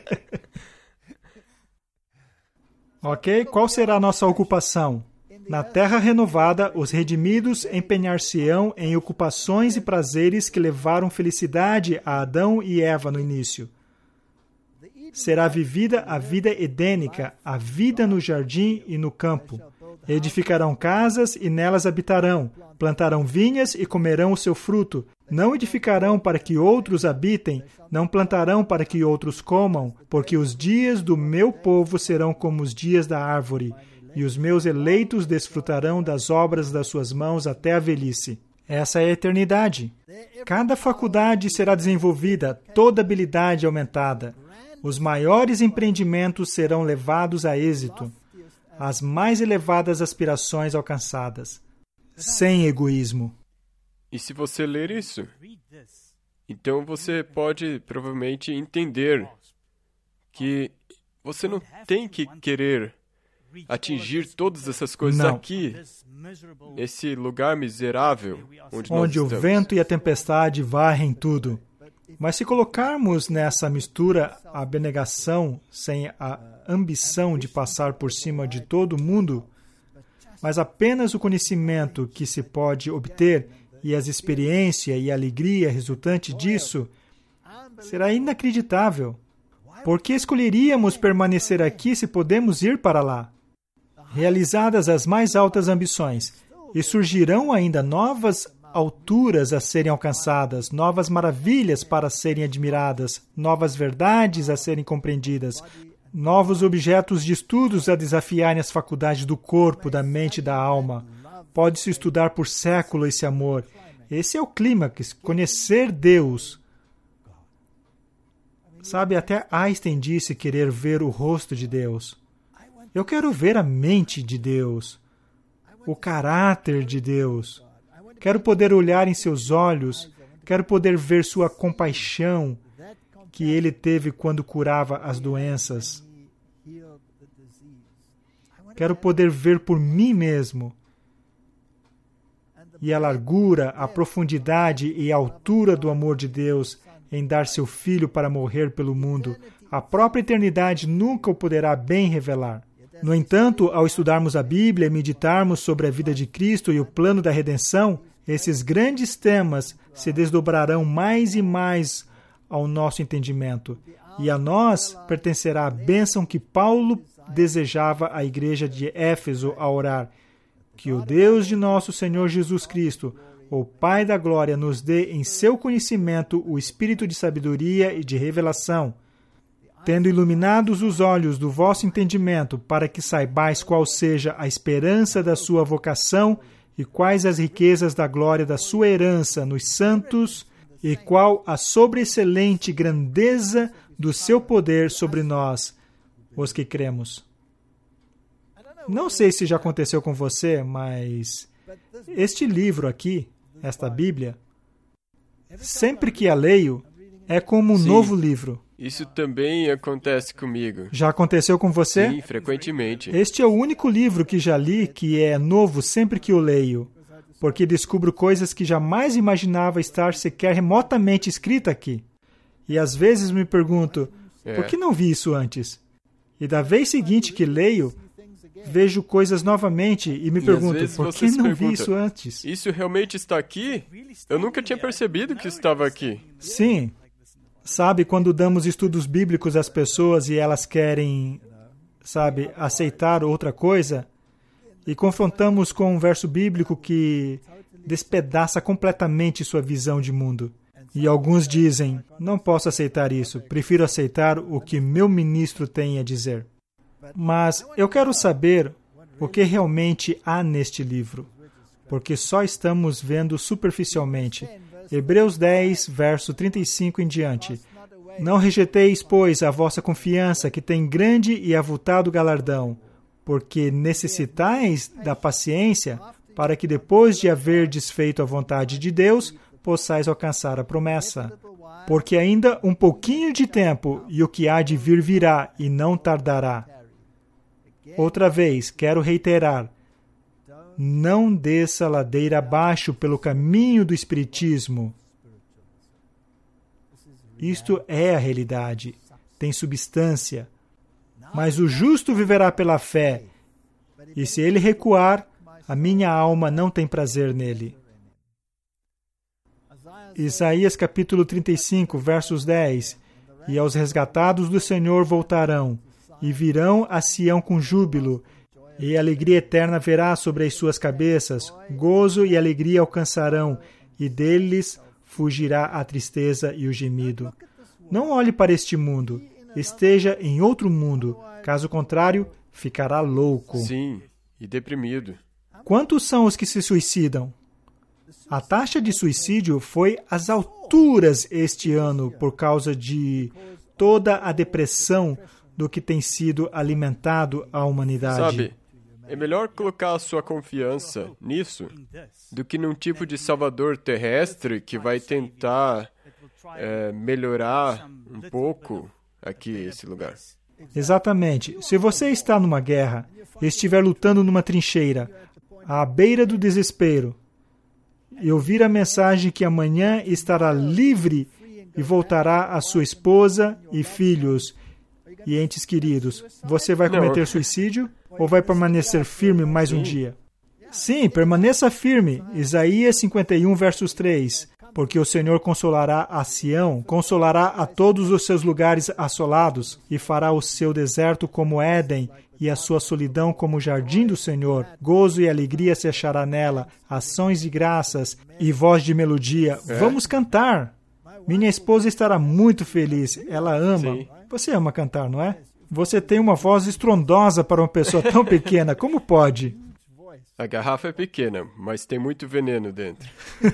Ok, qual será a nossa ocupação? Na terra renovada, os redimidos empenhar-se-ão em ocupações e prazeres que levaram felicidade a Adão e Eva no início. Será vivida a vida edênica, a vida no jardim e no campo. Edificarão casas e nelas habitarão. Plantarão vinhas e comerão o seu fruto. Não edificarão para que outros habitem, não plantarão para que outros comam, porque os dias do meu povo serão como os dias da árvore, e os meus eleitos desfrutarão das obras das suas mãos até a velhice. Essa é a eternidade. Cada faculdade será desenvolvida, toda habilidade aumentada. Os maiores empreendimentos serão levados a êxito, as mais elevadas aspirações alcançadas, sem egoísmo. E se você ler isso, então você pode provavelmente entender que você não tem que querer atingir todas essas coisas Não. aqui, esse lugar miserável onde, Onde nós o estamos. vento e a tempestade varrem tudo. Mas se colocarmos nessa mistura a abnegação sem a ambição de passar por cima de todo mundo, mas apenas o conhecimento que se pode obter e as experiências e a alegria resultante disso, será inacreditável. Por que escolheríamos permanecer aqui se podemos ir para lá? Realizadas as mais altas ambições, e surgirão ainda novas alturas a serem alcançadas, novas maravilhas para serem admiradas, novas verdades a serem compreendidas, novos objetos de estudos a desafiarem as faculdades do corpo, da mente e da alma. Pode-se estudar por século esse amor. Esse é o clímax, conhecer Deus. Sabe, até Einstein disse querer ver o rosto de Deus. Eu quero ver a mente de Deus, o caráter de Deus. Quero poder olhar em seus olhos, quero poder ver sua compaixão que ele teve quando curava as doenças. Quero poder ver por mim mesmo. E a largura, a profundidade e a altura do amor de Deus em dar seu Filho para morrer pelo mundo. A própria eternidade nunca o poderá bem revelar. No entanto, ao estudarmos a Bíblia e meditarmos sobre a vida de Cristo e o plano da redenção, esses grandes temas se desdobrarão mais e mais ao nosso entendimento. E a nós pertencerá a bênção que Paulo desejava à igreja de Éfeso ao orar. Que o Deus de nosso Senhor Jesus Cristo, o Pai da Glória, nos dê em seu conhecimento o espírito de sabedoria e de revelação, tendo iluminados os olhos do vosso entendimento, para que saibais qual seja a esperança da sua vocação e quais as riquezas da glória da sua herança nos santos e qual a sobreexcelente grandeza do seu poder sobre nós, os que cremos. Não sei se já aconteceu com você, mas este livro aqui, esta Bíblia, sempre que a leio, é como um Sim. novo livro. Isso também acontece comigo. Já aconteceu com você? Sim, frequentemente. Este é o único livro que já li que é novo sempre que o leio, porque descubro coisas que jamais imaginava estar sequer remotamente escrita aqui. E às vezes me pergunto, É. por que não vi isso antes? E da vez seguinte que leio, vejo coisas novamente e me E às pergunto, vezes por você que se não vi pergunta, isso antes? Isso realmente está aqui? Eu nunca tinha percebido que estava aqui. Sim. Sabe, quando damos estudos bíblicos às pessoas e elas querem, sabe, aceitar outra coisa, e confrontamos com um verso bíblico que despedaça completamente sua visão de mundo. E alguns dizem, não posso aceitar isso, prefiro aceitar o que meu ministro tem a dizer. Mas eu quero saber o que realmente há neste livro, porque só estamos vendo superficialmente. Hebreus dez, verso trinta e cinco em diante. Não rejeiteis, pois, a vossa confiança, que tem grande e avultado galardão, porque necessitais da paciência para que depois de haver desfeito a vontade de Deus, possais alcançar a promessa. Porque ainda um pouquinho de tempo, e o que há de vir virá, e não tardará. Outra vez, quero reiterar, não desça ladeira abaixo pelo caminho do espiritismo. Isto é a realidade, tem substância. Mas o justo viverá pela fé, e se ele recuar, a minha alma não tem prazer nele. Isaías capítulo trinta e cinco, versos dez. E aos resgatados do Senhor voltarão, e virão a Sião com júbilo, e alegria eterna verá sobre as suas cabeças, gozo e alegria alcançarão, e deles fugirá a tristeza e o gemido. Não olhe para este mundo, esteja em outro mundo, caso contrário, ficará louco. Sim, e deprimido. Quantos são os que se suicidam? A taxa de suicídio foi às alturas este ano por causa de toda a depressão do que tem sido alimentado à humanidade. Sabe, é melhor colocar a sua confiança nisso do que num tipo de salvador terrestre que vai tentar é, melhorar um pouco aqui esse lugar. Exatamente. Se você está numa guerra, estiver lutando numa trincheira, à beira do desespero, e ouvir a mensagem que amanhã estará livre e voltará a sua esposa e filhos e entes queridos, você vai cometer Não. suicídio ou vai permanecer firme mais Sim. um dia? Sim, permaneça firme. Isaías cinquenta e um, versos três. Porque o Senhor consolará a Sião, consolará a todos os seus lugares assolados, e fará o seu deserto como Éden, e a sua solidão como o jardim do Senhor. Gozo e alegria se achará nela, ações de graças e voz de melodia. É. Vamos cantar! Minha esposa estará muito feliz, ela ama. Sim. Você ama cantar, não é? Você tem uma voz estrondosa para uma pessoa tão pequena, como pode? A garrafa é pequena, mas tem muito veneno dentro.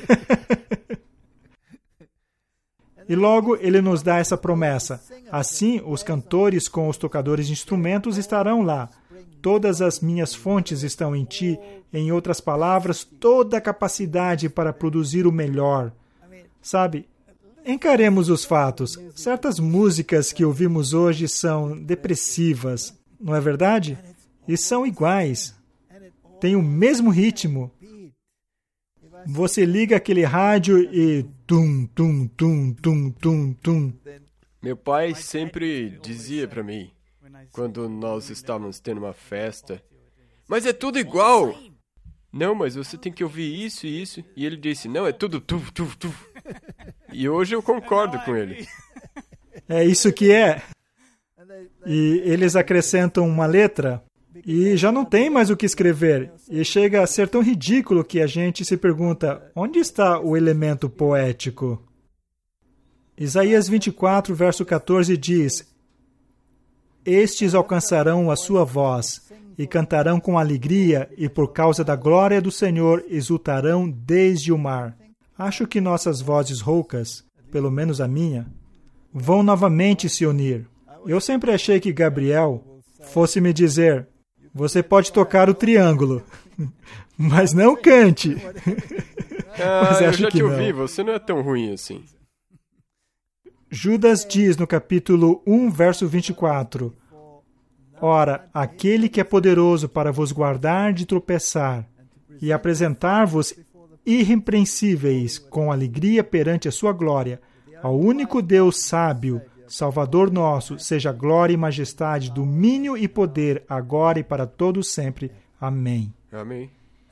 E logo ele nos dá essa promessa. Assim, os cantores com os tocadores de instrumentos estarão lá. Todas as minhas fontes estão em ti. Em outras palavras, toda a capacidade para produzir o melhor. Sabe, encaremos os fatos. Certas músicas que ouvimos hoje são depressivas, não é verdade? E são iguais. Tem o mesmo ritmo. Você liga aquele rádio e tum, tum, tum, tum, tum, tum. Meu pai sempre dizia para mim, quando nós estávamos tendo uma festa, mas é tudo igual. Não, mas você tem que ouvir isso e isso. E ele disse, não, é tudo tu, tu, tu. E hoje eu concordo com ele. É isso que é. E eles acrescentam uma letra e já não tem mais o que escrever. E chega a ser tão ridículo que a gente se pergunta, onde está o elemento poético? Isaías vinte e quatro, verso catorze diz, estes alcançarão a sua voz e cantarão com alegria e por causa da glória do Senhor exultarão desde o mar. Acho que nossas vozes roucas, pelo menos a minha, vão novamente se unir. Eu sempre achei que Gabriel fosse me dizer, você pode tocar o triângulo, mas não cante. Ah, mas eu já te ouvi, você não é tão ruim assim. Judas diz no capítulo um, verso vinte e quatro, ora, aquele que é poderoso para vos guardar de tropeçar e apresentar-vos irrepreensíveis com alegria perante a sua glória, ao único Deus sábio, Salvador nosso, seja glória e majestade, domínio e poder, agora e para todos sempre. Amém. Amém.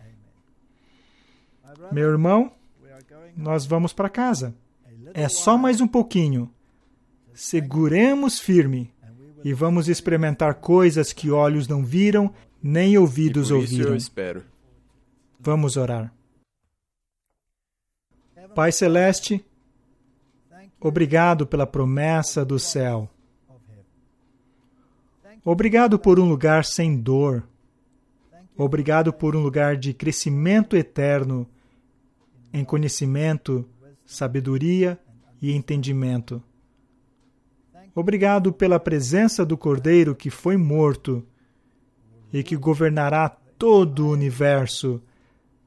Meu irmão, nós vamos para casa. É só mais um pouquinho. Seguremos firme e vamos experimentar coisas que olhos não viram, nem ouvidos e por ouviram. Isso eu espero. Vamos orar. Pai Celeste, obrigado pela promessa do céu. Obrigado por um lugar sem dor. Obrigado por um lugar de crescimento eterno em conhecimento, sabedoria e entendimento. Obrigado pela presença do Cordeiro que foi morto e que governará todo o universo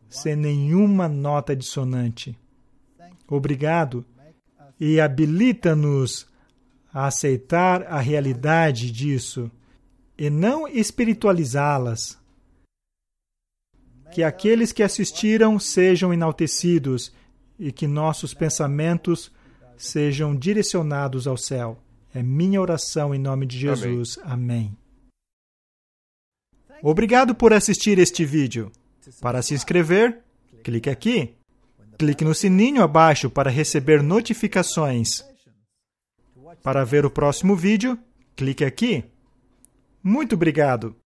sem nenhuma nota dissonante. Obrigado e habilita-nos a aceitar a realidade disso e não espiritualizá-las. Que aqueles que assistiram sejam enaltecidos e que nossos pensamentos sejam direcionados ao céu. É minha oração em nome de Jesus. Amém. Obrigado por assistir este vídeo. Para se inscrever, clique aqui. Clique no sininho abaixo para receber notificações. Para ver o próximo vídeo, clique aqui. Muito obrigado!